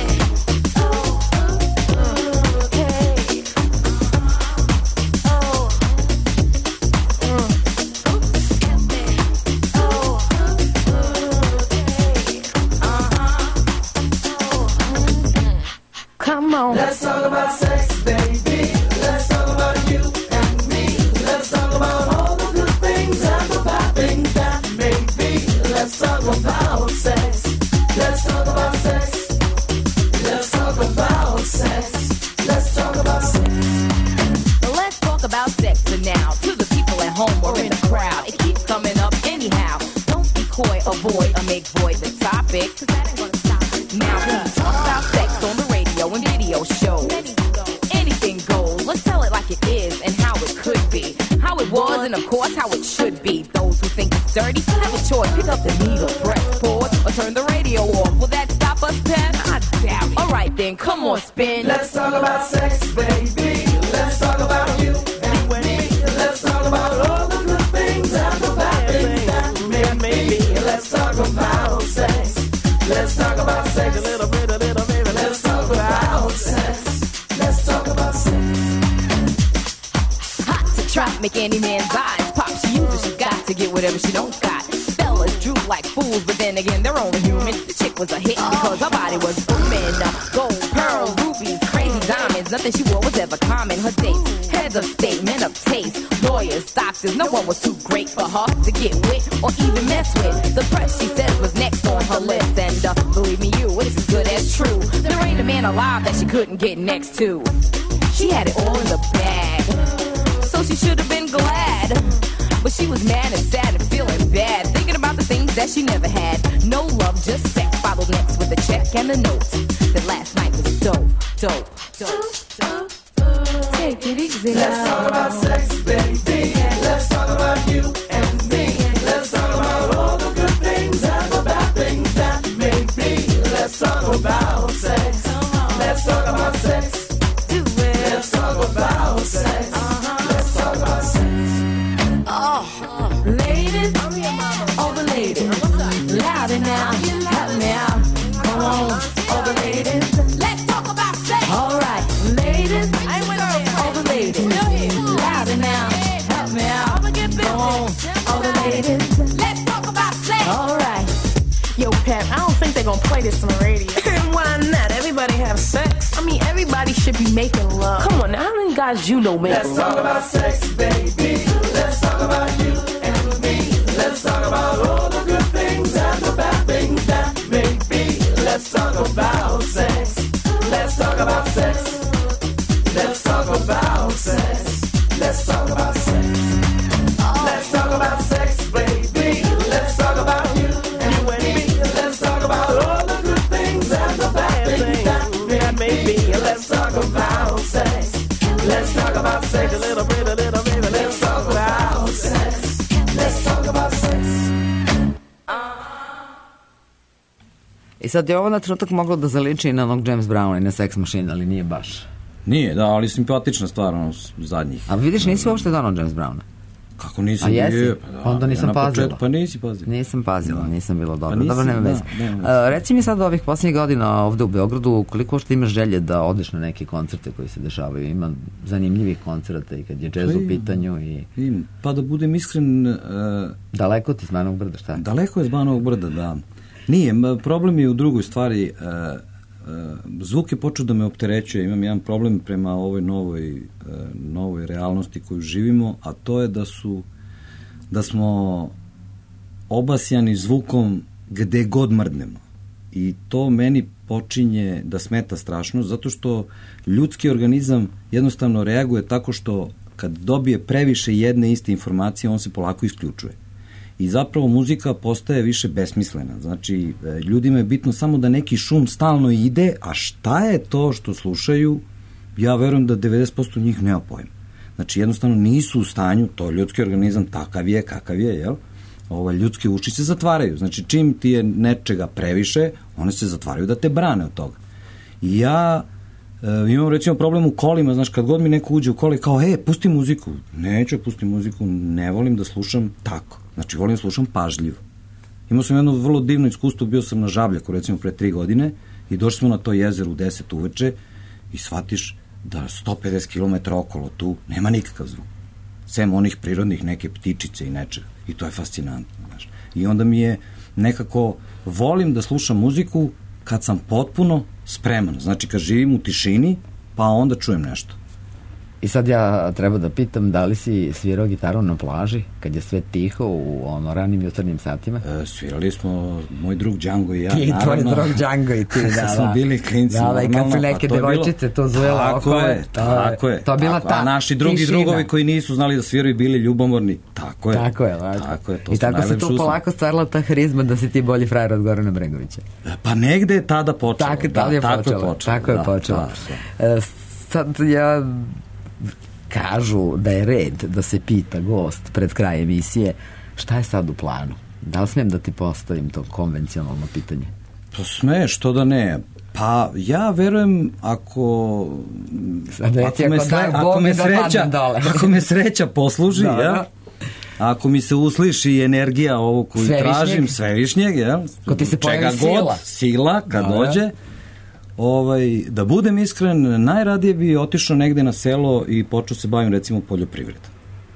Come on. Let's talk about sex, baby. Let's talk about you and me. Let's talk about all the good things and the bad things that may be. Let's talk about sex. Let's talk about sex. Let's talk about sex. Let's talk about sex. Let's talk about sex for now. To the people at home or in the crowd, it keeps coming up anyhow. Don't be coy, avoid, or make void the topic. Cause that ain't gonna stop it. Now we talk about sex on the radio and video shows. Anything goes. Let's tell it like it is and how it could be. How it was and of course how it should be. Those who think it's dirty have a choice. Pick up the needle, press pause, or turn the radio off. Will that stop us, Pep? I doubt it. Alright then, come on, spin. Let's talk about sex, baby. Let's talk about you and me. Let's talk about all the good things and the bad things that may be. Let's talk about sex. Let's talk about sex. A little bit, a little baby. Let's talk about sex. Let's talk about sex. Hot to trap, make any man's eyes pop. She uses, she got to get whatever she don't got. Fellas droop like fools, but then again, they're only human. The chick was a hit because her body was booming. Gold, pearl, rubies, crazy diamonds. Nothing she wore was ever common. Her dates, heads of state, men of taste, lawyers, doctors. No one was too great for her to get with or even mess with. The press, she says, was next on her list. And uh, believe me, you, it's as good as true. There ain't a man alive that she couldn't get next to. She had it all in the bag, so she should have been glad. But she was mad and sad and feeling bad, thinking about the things that she never had. No love, just sex, followed next with a check and a note that last night was dope, dope, dope, dope. Take it easy now. Let's talk about sex, baby. Let's talk about you and me. Let's talk about all the good things and the bad things that may be. Let's talk about sex. Let's talk about sex. Do it. Let's talk about sex. Let's talk about sex. Oh, ladies, all the ladies, louder now, help me out. Come on, all the ladies, let's talk about sex. All right, ladies, all the ladies, louder now, help me out. Come on, all the ladies, let's talk about sex. All right. Yo, Pep, I don't think they're gonna play this on the radio. Why not? Everybody have sex. I mean, everybody should be making love. Come on, now, how many guys you know make Let's love? talk about sex, baby. Let's talk about you and me. Let's talk about all the good things and the bad things that may be. Let's talk about sex. Let's talk about sex. Let's talk about sex. Let's talk about sex. Let's talk about sex, baby. Let's talk about you and me. Let's talk about all the good things and the bad things that may be. Let's talk about sex. Let's talk about sex. A little bit, a little bit. Let's talk about sex. Let's talk about sex. I sad je ovo na trenutak moglo da zaliči i na onog James Browna i na Sex Machine, ali nije baš. Nije, da, ali simpatična stvar, ono, zadnjih. A vidiš, nisi uopšte donao James Browna? Kako nisam? A jesi? Je, pa da, Onda nisam ja pazila. Početku, pa nisi pazila. Nisam pazila, nisam bilo dobro. Pa nisi, dobro, nema da, veze. nema veze. Uh, reci mi sad ovih posljednjih godina ovde u Beogradu, koliko uopšte imaš želje da odeš na neke koncerte koji se dešavaju? Ima zanimljivih koncerta i kad je džez u pitanju i... Im, pa da budem iskren... Uh, daleko ti s Banovog Brda, šta? Daleko je s Banovog Brda, da. Nije, problem je u drugoj stvari. Uh, zvuk je počeo da me opterećuje, imam jedan problem prema ovoj novoj, novoj realnosti koju živimo, a to je da su da smo obasjani zvukom gde god mrdnemo. I to meni počinje da smeta strašno, zato što ljudski organizam jednostavno reaguje tako što kad dobije previše jedne iste informacije, on se polako isključuje. I zapravo muzika postaje više besmislena. Znači, ljudima je bitno samo da neki šum stalno ide, a šta je to što slušaju, ja verujem da devedeset posto njih nema pojma. Znači, jednostavno nisu u stanju, to ljudski organizam takav je, kakav je, jel? Ova, ljudske uši se zatvaraju. Znači, čim ti je nečega previše, one se zatvaraju da te brane od toga. I ja e, imam recimo problem u kolima, znaš, kad god mi neko uđe u koli, kao, e, pusti muziku. Neću pusti muziku, ne volim da slušam tako. Znači, volim da slušam pažljivo. Imao sam jedno vrlo divno iskustvo, bio sam na Žabljaku, recimo, pre tri godine i došli smo na to jezero u deset uveče i shvatiš da sto pedeset kilometara okolo tu nema nikakav zvuk. Sem onih prirodnih, neke ptičice i nečega. I to je fascinantno, znaš. I onda mi je nekako, volim da slušam muziku kad sam potpuno spreman. Znači, kad živim u tišini, pa onda čujem nešto. I sad ja treba da pitam, da li si svirao gitaru na plaži, kad je sve tiho u ono ranim jutarnjim satima? E, svirali smo, moj drug Django i ja, ti, naravno. Ti, tvoj drug Django i ti, da, da. smo bili klinci, da, normalno. Da, i kad su neke devojčice to zujela oko. Tako je, tako je. To je bila ta a naši drugi tišina. Drugovi koji nisu znali da sviraju bili ljubomorni. Tako je. Tako je, tako je. To I tako se tu polako stvarila ta harizma da si ti bolji frajer od Gorana Bregovića. Pa negde je tada počelo. Tako, tada je počelo. Tako je počelo. Sad ja... kažu da je red da se pita gost pred kraj emisije šta je sad u planu. Da li smijem da ti postavim to konvencionalno pitanje? To sme, što da ne. Pa ja verujem ako ako me, sre, ako me sreća ako me sreća posluži, da, ja, ako mi se usliši energija ovo koju svevišnjeg. tražim, svevišnjeg, ja, čega god, sila, sila kad da, dođe, ja. Ovaj, da budem iskren, najradije bi otišao negde na selo i počeo se bavim recimo poljoprivredom.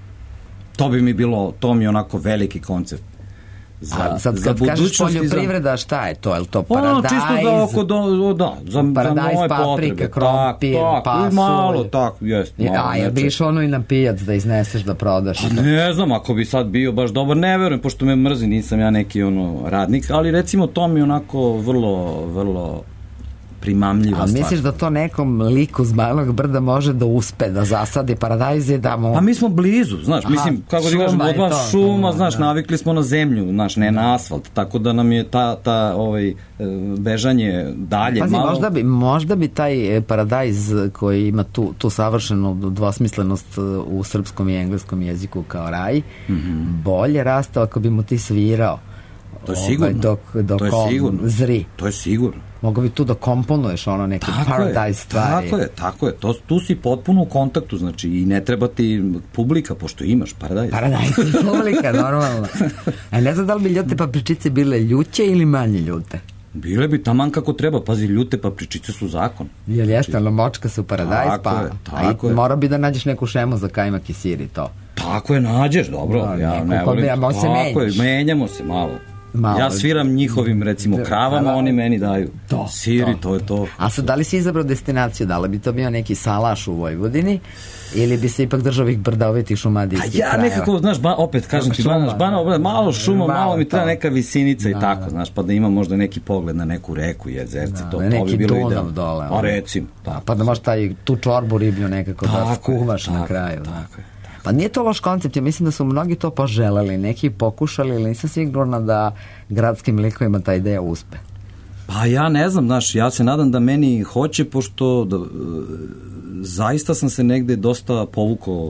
To bi mi bilo, to mi je onako veliki koncept. Za, A sad za kad kažeš poljoprivreda, šta je to? Je li to paradajz? Ono, čisto za oko, do, da, za, paradajz, za moje paprika, potrebe. krompir, tak, pasulj. Malo, tako, jest. Malo, A, je bi išao ono i na pijac da izneseš, da prodaš? A ne znam, ako bi sad bio baš dobar, ne verujem, pošto me mrzi, nisam ja neki ono radnik, ali recimo to mi onako vrlo, vrlo primamljiva stvar. A misliš da to nekom liku z Malog Brda može da uspe, da zasadi paradajze, da mu... Pa mi smo blizu, znaš, Aha, mislim, kako ti kažem, od vas šuma, to, znaš, da. navikli smo na zemlju, znaš, ne na asfalt, tako da nam je ta, ta ovaj, bežanje dalje Pazi, malo... možda bi, možda bi taj paradajz koji ima tu, tu savršenu dvosmislenost u srpskom i engleskom jeziku kao raj, mm-hmm. bolje rastao ako bi mu ti svirao. To je sigurno. Ovaj, dok, dok to je on sigurno. zri. To je sigurno. Mogu bi tu da komponuješ ono neke tako paradise je, stvari. Tako je, tako je. To, tu si potpuno u kontaktu, znači i ne treba ti publika, pošto imaš paradise. Paradise, publika, normalno. A ne znam da li bi ljute papričice bile ljuće ili manje ljute? Bile bi taman kako treba, pazi, ljute papričice su zakon. Jel jeste, ali močka se u paradise, pa je, tako je. Mora bi da nađeš neku šemu za kajmak i sir i to. Tako je, nađeš, dobro. No, ja ne volim, ja, se tako je, menjamo se malo. Malo. Ja sviram njihovim, recimo, kravama, da, oni meni daju to, siri, to, to je to. A sad, da li si izabrao destinaciju? Da li bi to bio neki salaš u Vojvodini ili bi se ipak držao ovih brdovitih šumadijskih krajeva? A ja nekako, znaš, ba, opet kažem ti, šuma, bana, malo šuma, malo, malo mi treba neka visinica da, i tako, znaš, pa da ima možda neki pogled na neku reku, jezerce, da, to, to bi bilo idealno. Dole, pa recimo. Da, pa da možeš taj, tu čorbu riblju nekako tako da skuvaš na kraju. Tako, tako je. Pa nije to loš koncept, ja mislim da su mnogi to poželeli, neki pokušali, ali nisam sigurna da gradskim likovima ta ideja uspe. Pa ja ne znam, znaš, ja se nadam da meni hoće, pošto da, zaista sam se negde dosta povukao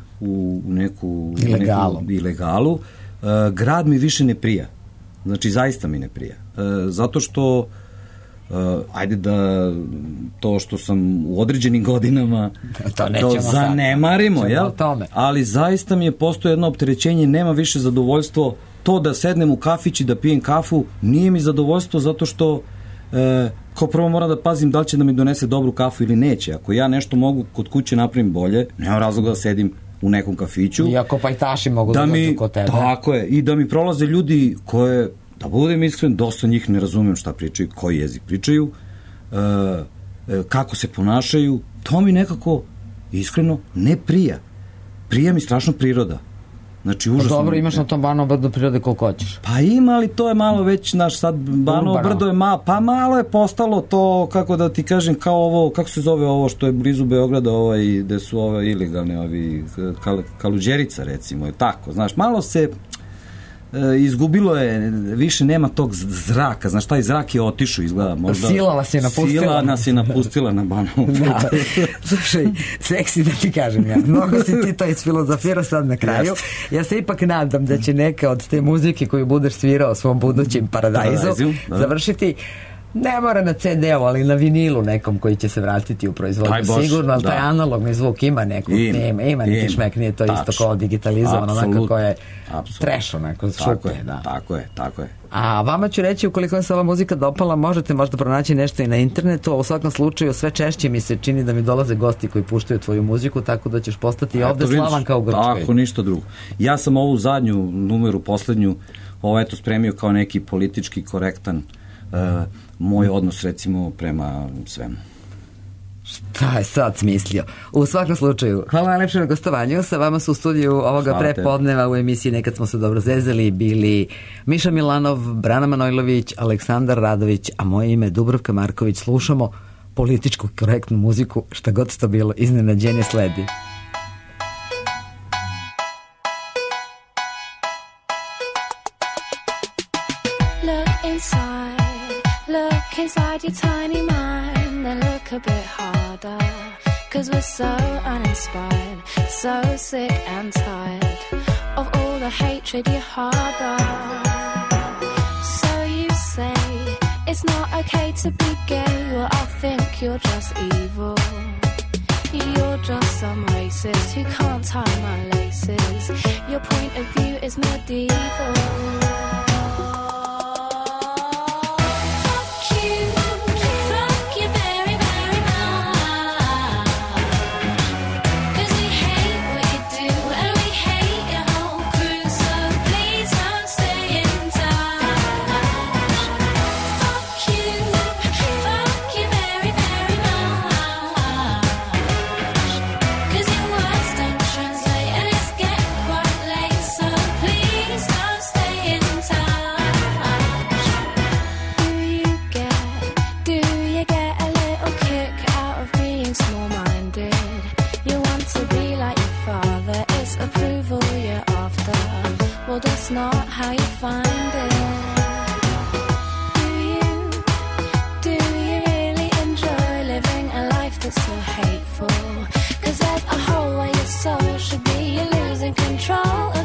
u neku ilegalu. Neku ilegalu. E, grad mi više ne prija. Znači, zaista mi ne prija. E, zato što Uh, ajde da to što sam u određenim godinama to, to zanemarimo, jel? Ali zaista mi je postoje jedno opterećenje, nema više zadovoljstvo to da sednem u kafić i da pijem kafu, nije mi zadovoljstvo zato što uh, kao prvo moram da pazim da li će da mi donese dobru kafu ili neće. Ako ja nešto mogu kod kuće napravim bolje, nema razloga da sedim u nekom kafiću. Iako pajtaši mogu da, da dođu kod tebe. Tako je, i da mi prolaze ljudi koje, da budem iskren, dosta njih ne razumem šta pričaju, koji jezik pričaju, e, kako se ponašaju, to mi nekako iskreno ne prija. Prija mi strašno priroda. Znači, užasno. Pa dobro, imaš na tom Banovo brdo prirode koliko hoćeš. Pa ima, ali to je malo već, naš sad Banovo brdo je malo, pa malo je postalo to, kako da ti kažem, kao ovo, kako se zove ovo što je blizu Beograda, ovaj, gde su ove ilegalne, ovi, kal, Kaluđerica, recimo, je tako, znaš, malo se e, izgubilo je, više nema tog zraka, znaš, taj zrak je otišao, izgleda, možda. Sila vas je napustila. Sila nas je napustila na Banovu brdo. Da. Slušaj, seksi da ti kažem ja, mnogo si ti to isfilozofirao sad na kraju. Jest. Ja se ipak nadam da će neka od te muzike koju budeš svirao svom budućim paradajzu, Paradajzu, da. završiti, ne mora na ce de u, ali na vinilu nekom koji će se vratiti u proizvodnju sigurno, ali da. taj analogni zvuk ima neku, Ima, nema, ima neki ima. šmek, nije to Tačno. isto kao digitalizovano, onako Apsolutno. koje Apsolutno. trash, onako Tako šuplje, je, da. tako je, tako je. A vama ću reći, ukoliko vam se ova muzika dopala, možete možda pronaći nešto i na internetu, a u svakom slučaju sve češće mi se čini da mi dolaze gosti koji puštaju tvoju muziku, tako da ćeš postati i ovde Eto, vidiš, slavan kao u Grčkoj. Tako, ništa drugo. Ja sam ovu zadnju numeru, poslednju, ovo eto spremio kao neki politički korektan uh, moj odnos recimo prema svemu. Šta je sad smislio? U svakom slučaju, hvala najlepše na gostovanju. Sa vama su u studiju ovoga Hvala prepodneva u emisiji Nekad smo se dobro zezali bili Miša Milanov, Brana Manojlović, Aleksandar Radović, a moje ime je Dubravka Marković. Slušamo političku korektnu muziku, šta god to bilo, iznenađenje sledi. Look inside, look inside your tiny mind, then look a bit harder, cause we're so uninspired, so sick and tired of all the hatred you harbor. So you say it's not okay to be gay, well I think you're just evil. You're just some racist who can't tie my laces. Your point of view is medieval. Well, that's not how you find it. Do you, do you really enjoy living a life that's so hateful? Cause there's a hole where your soul should be, you're losing control.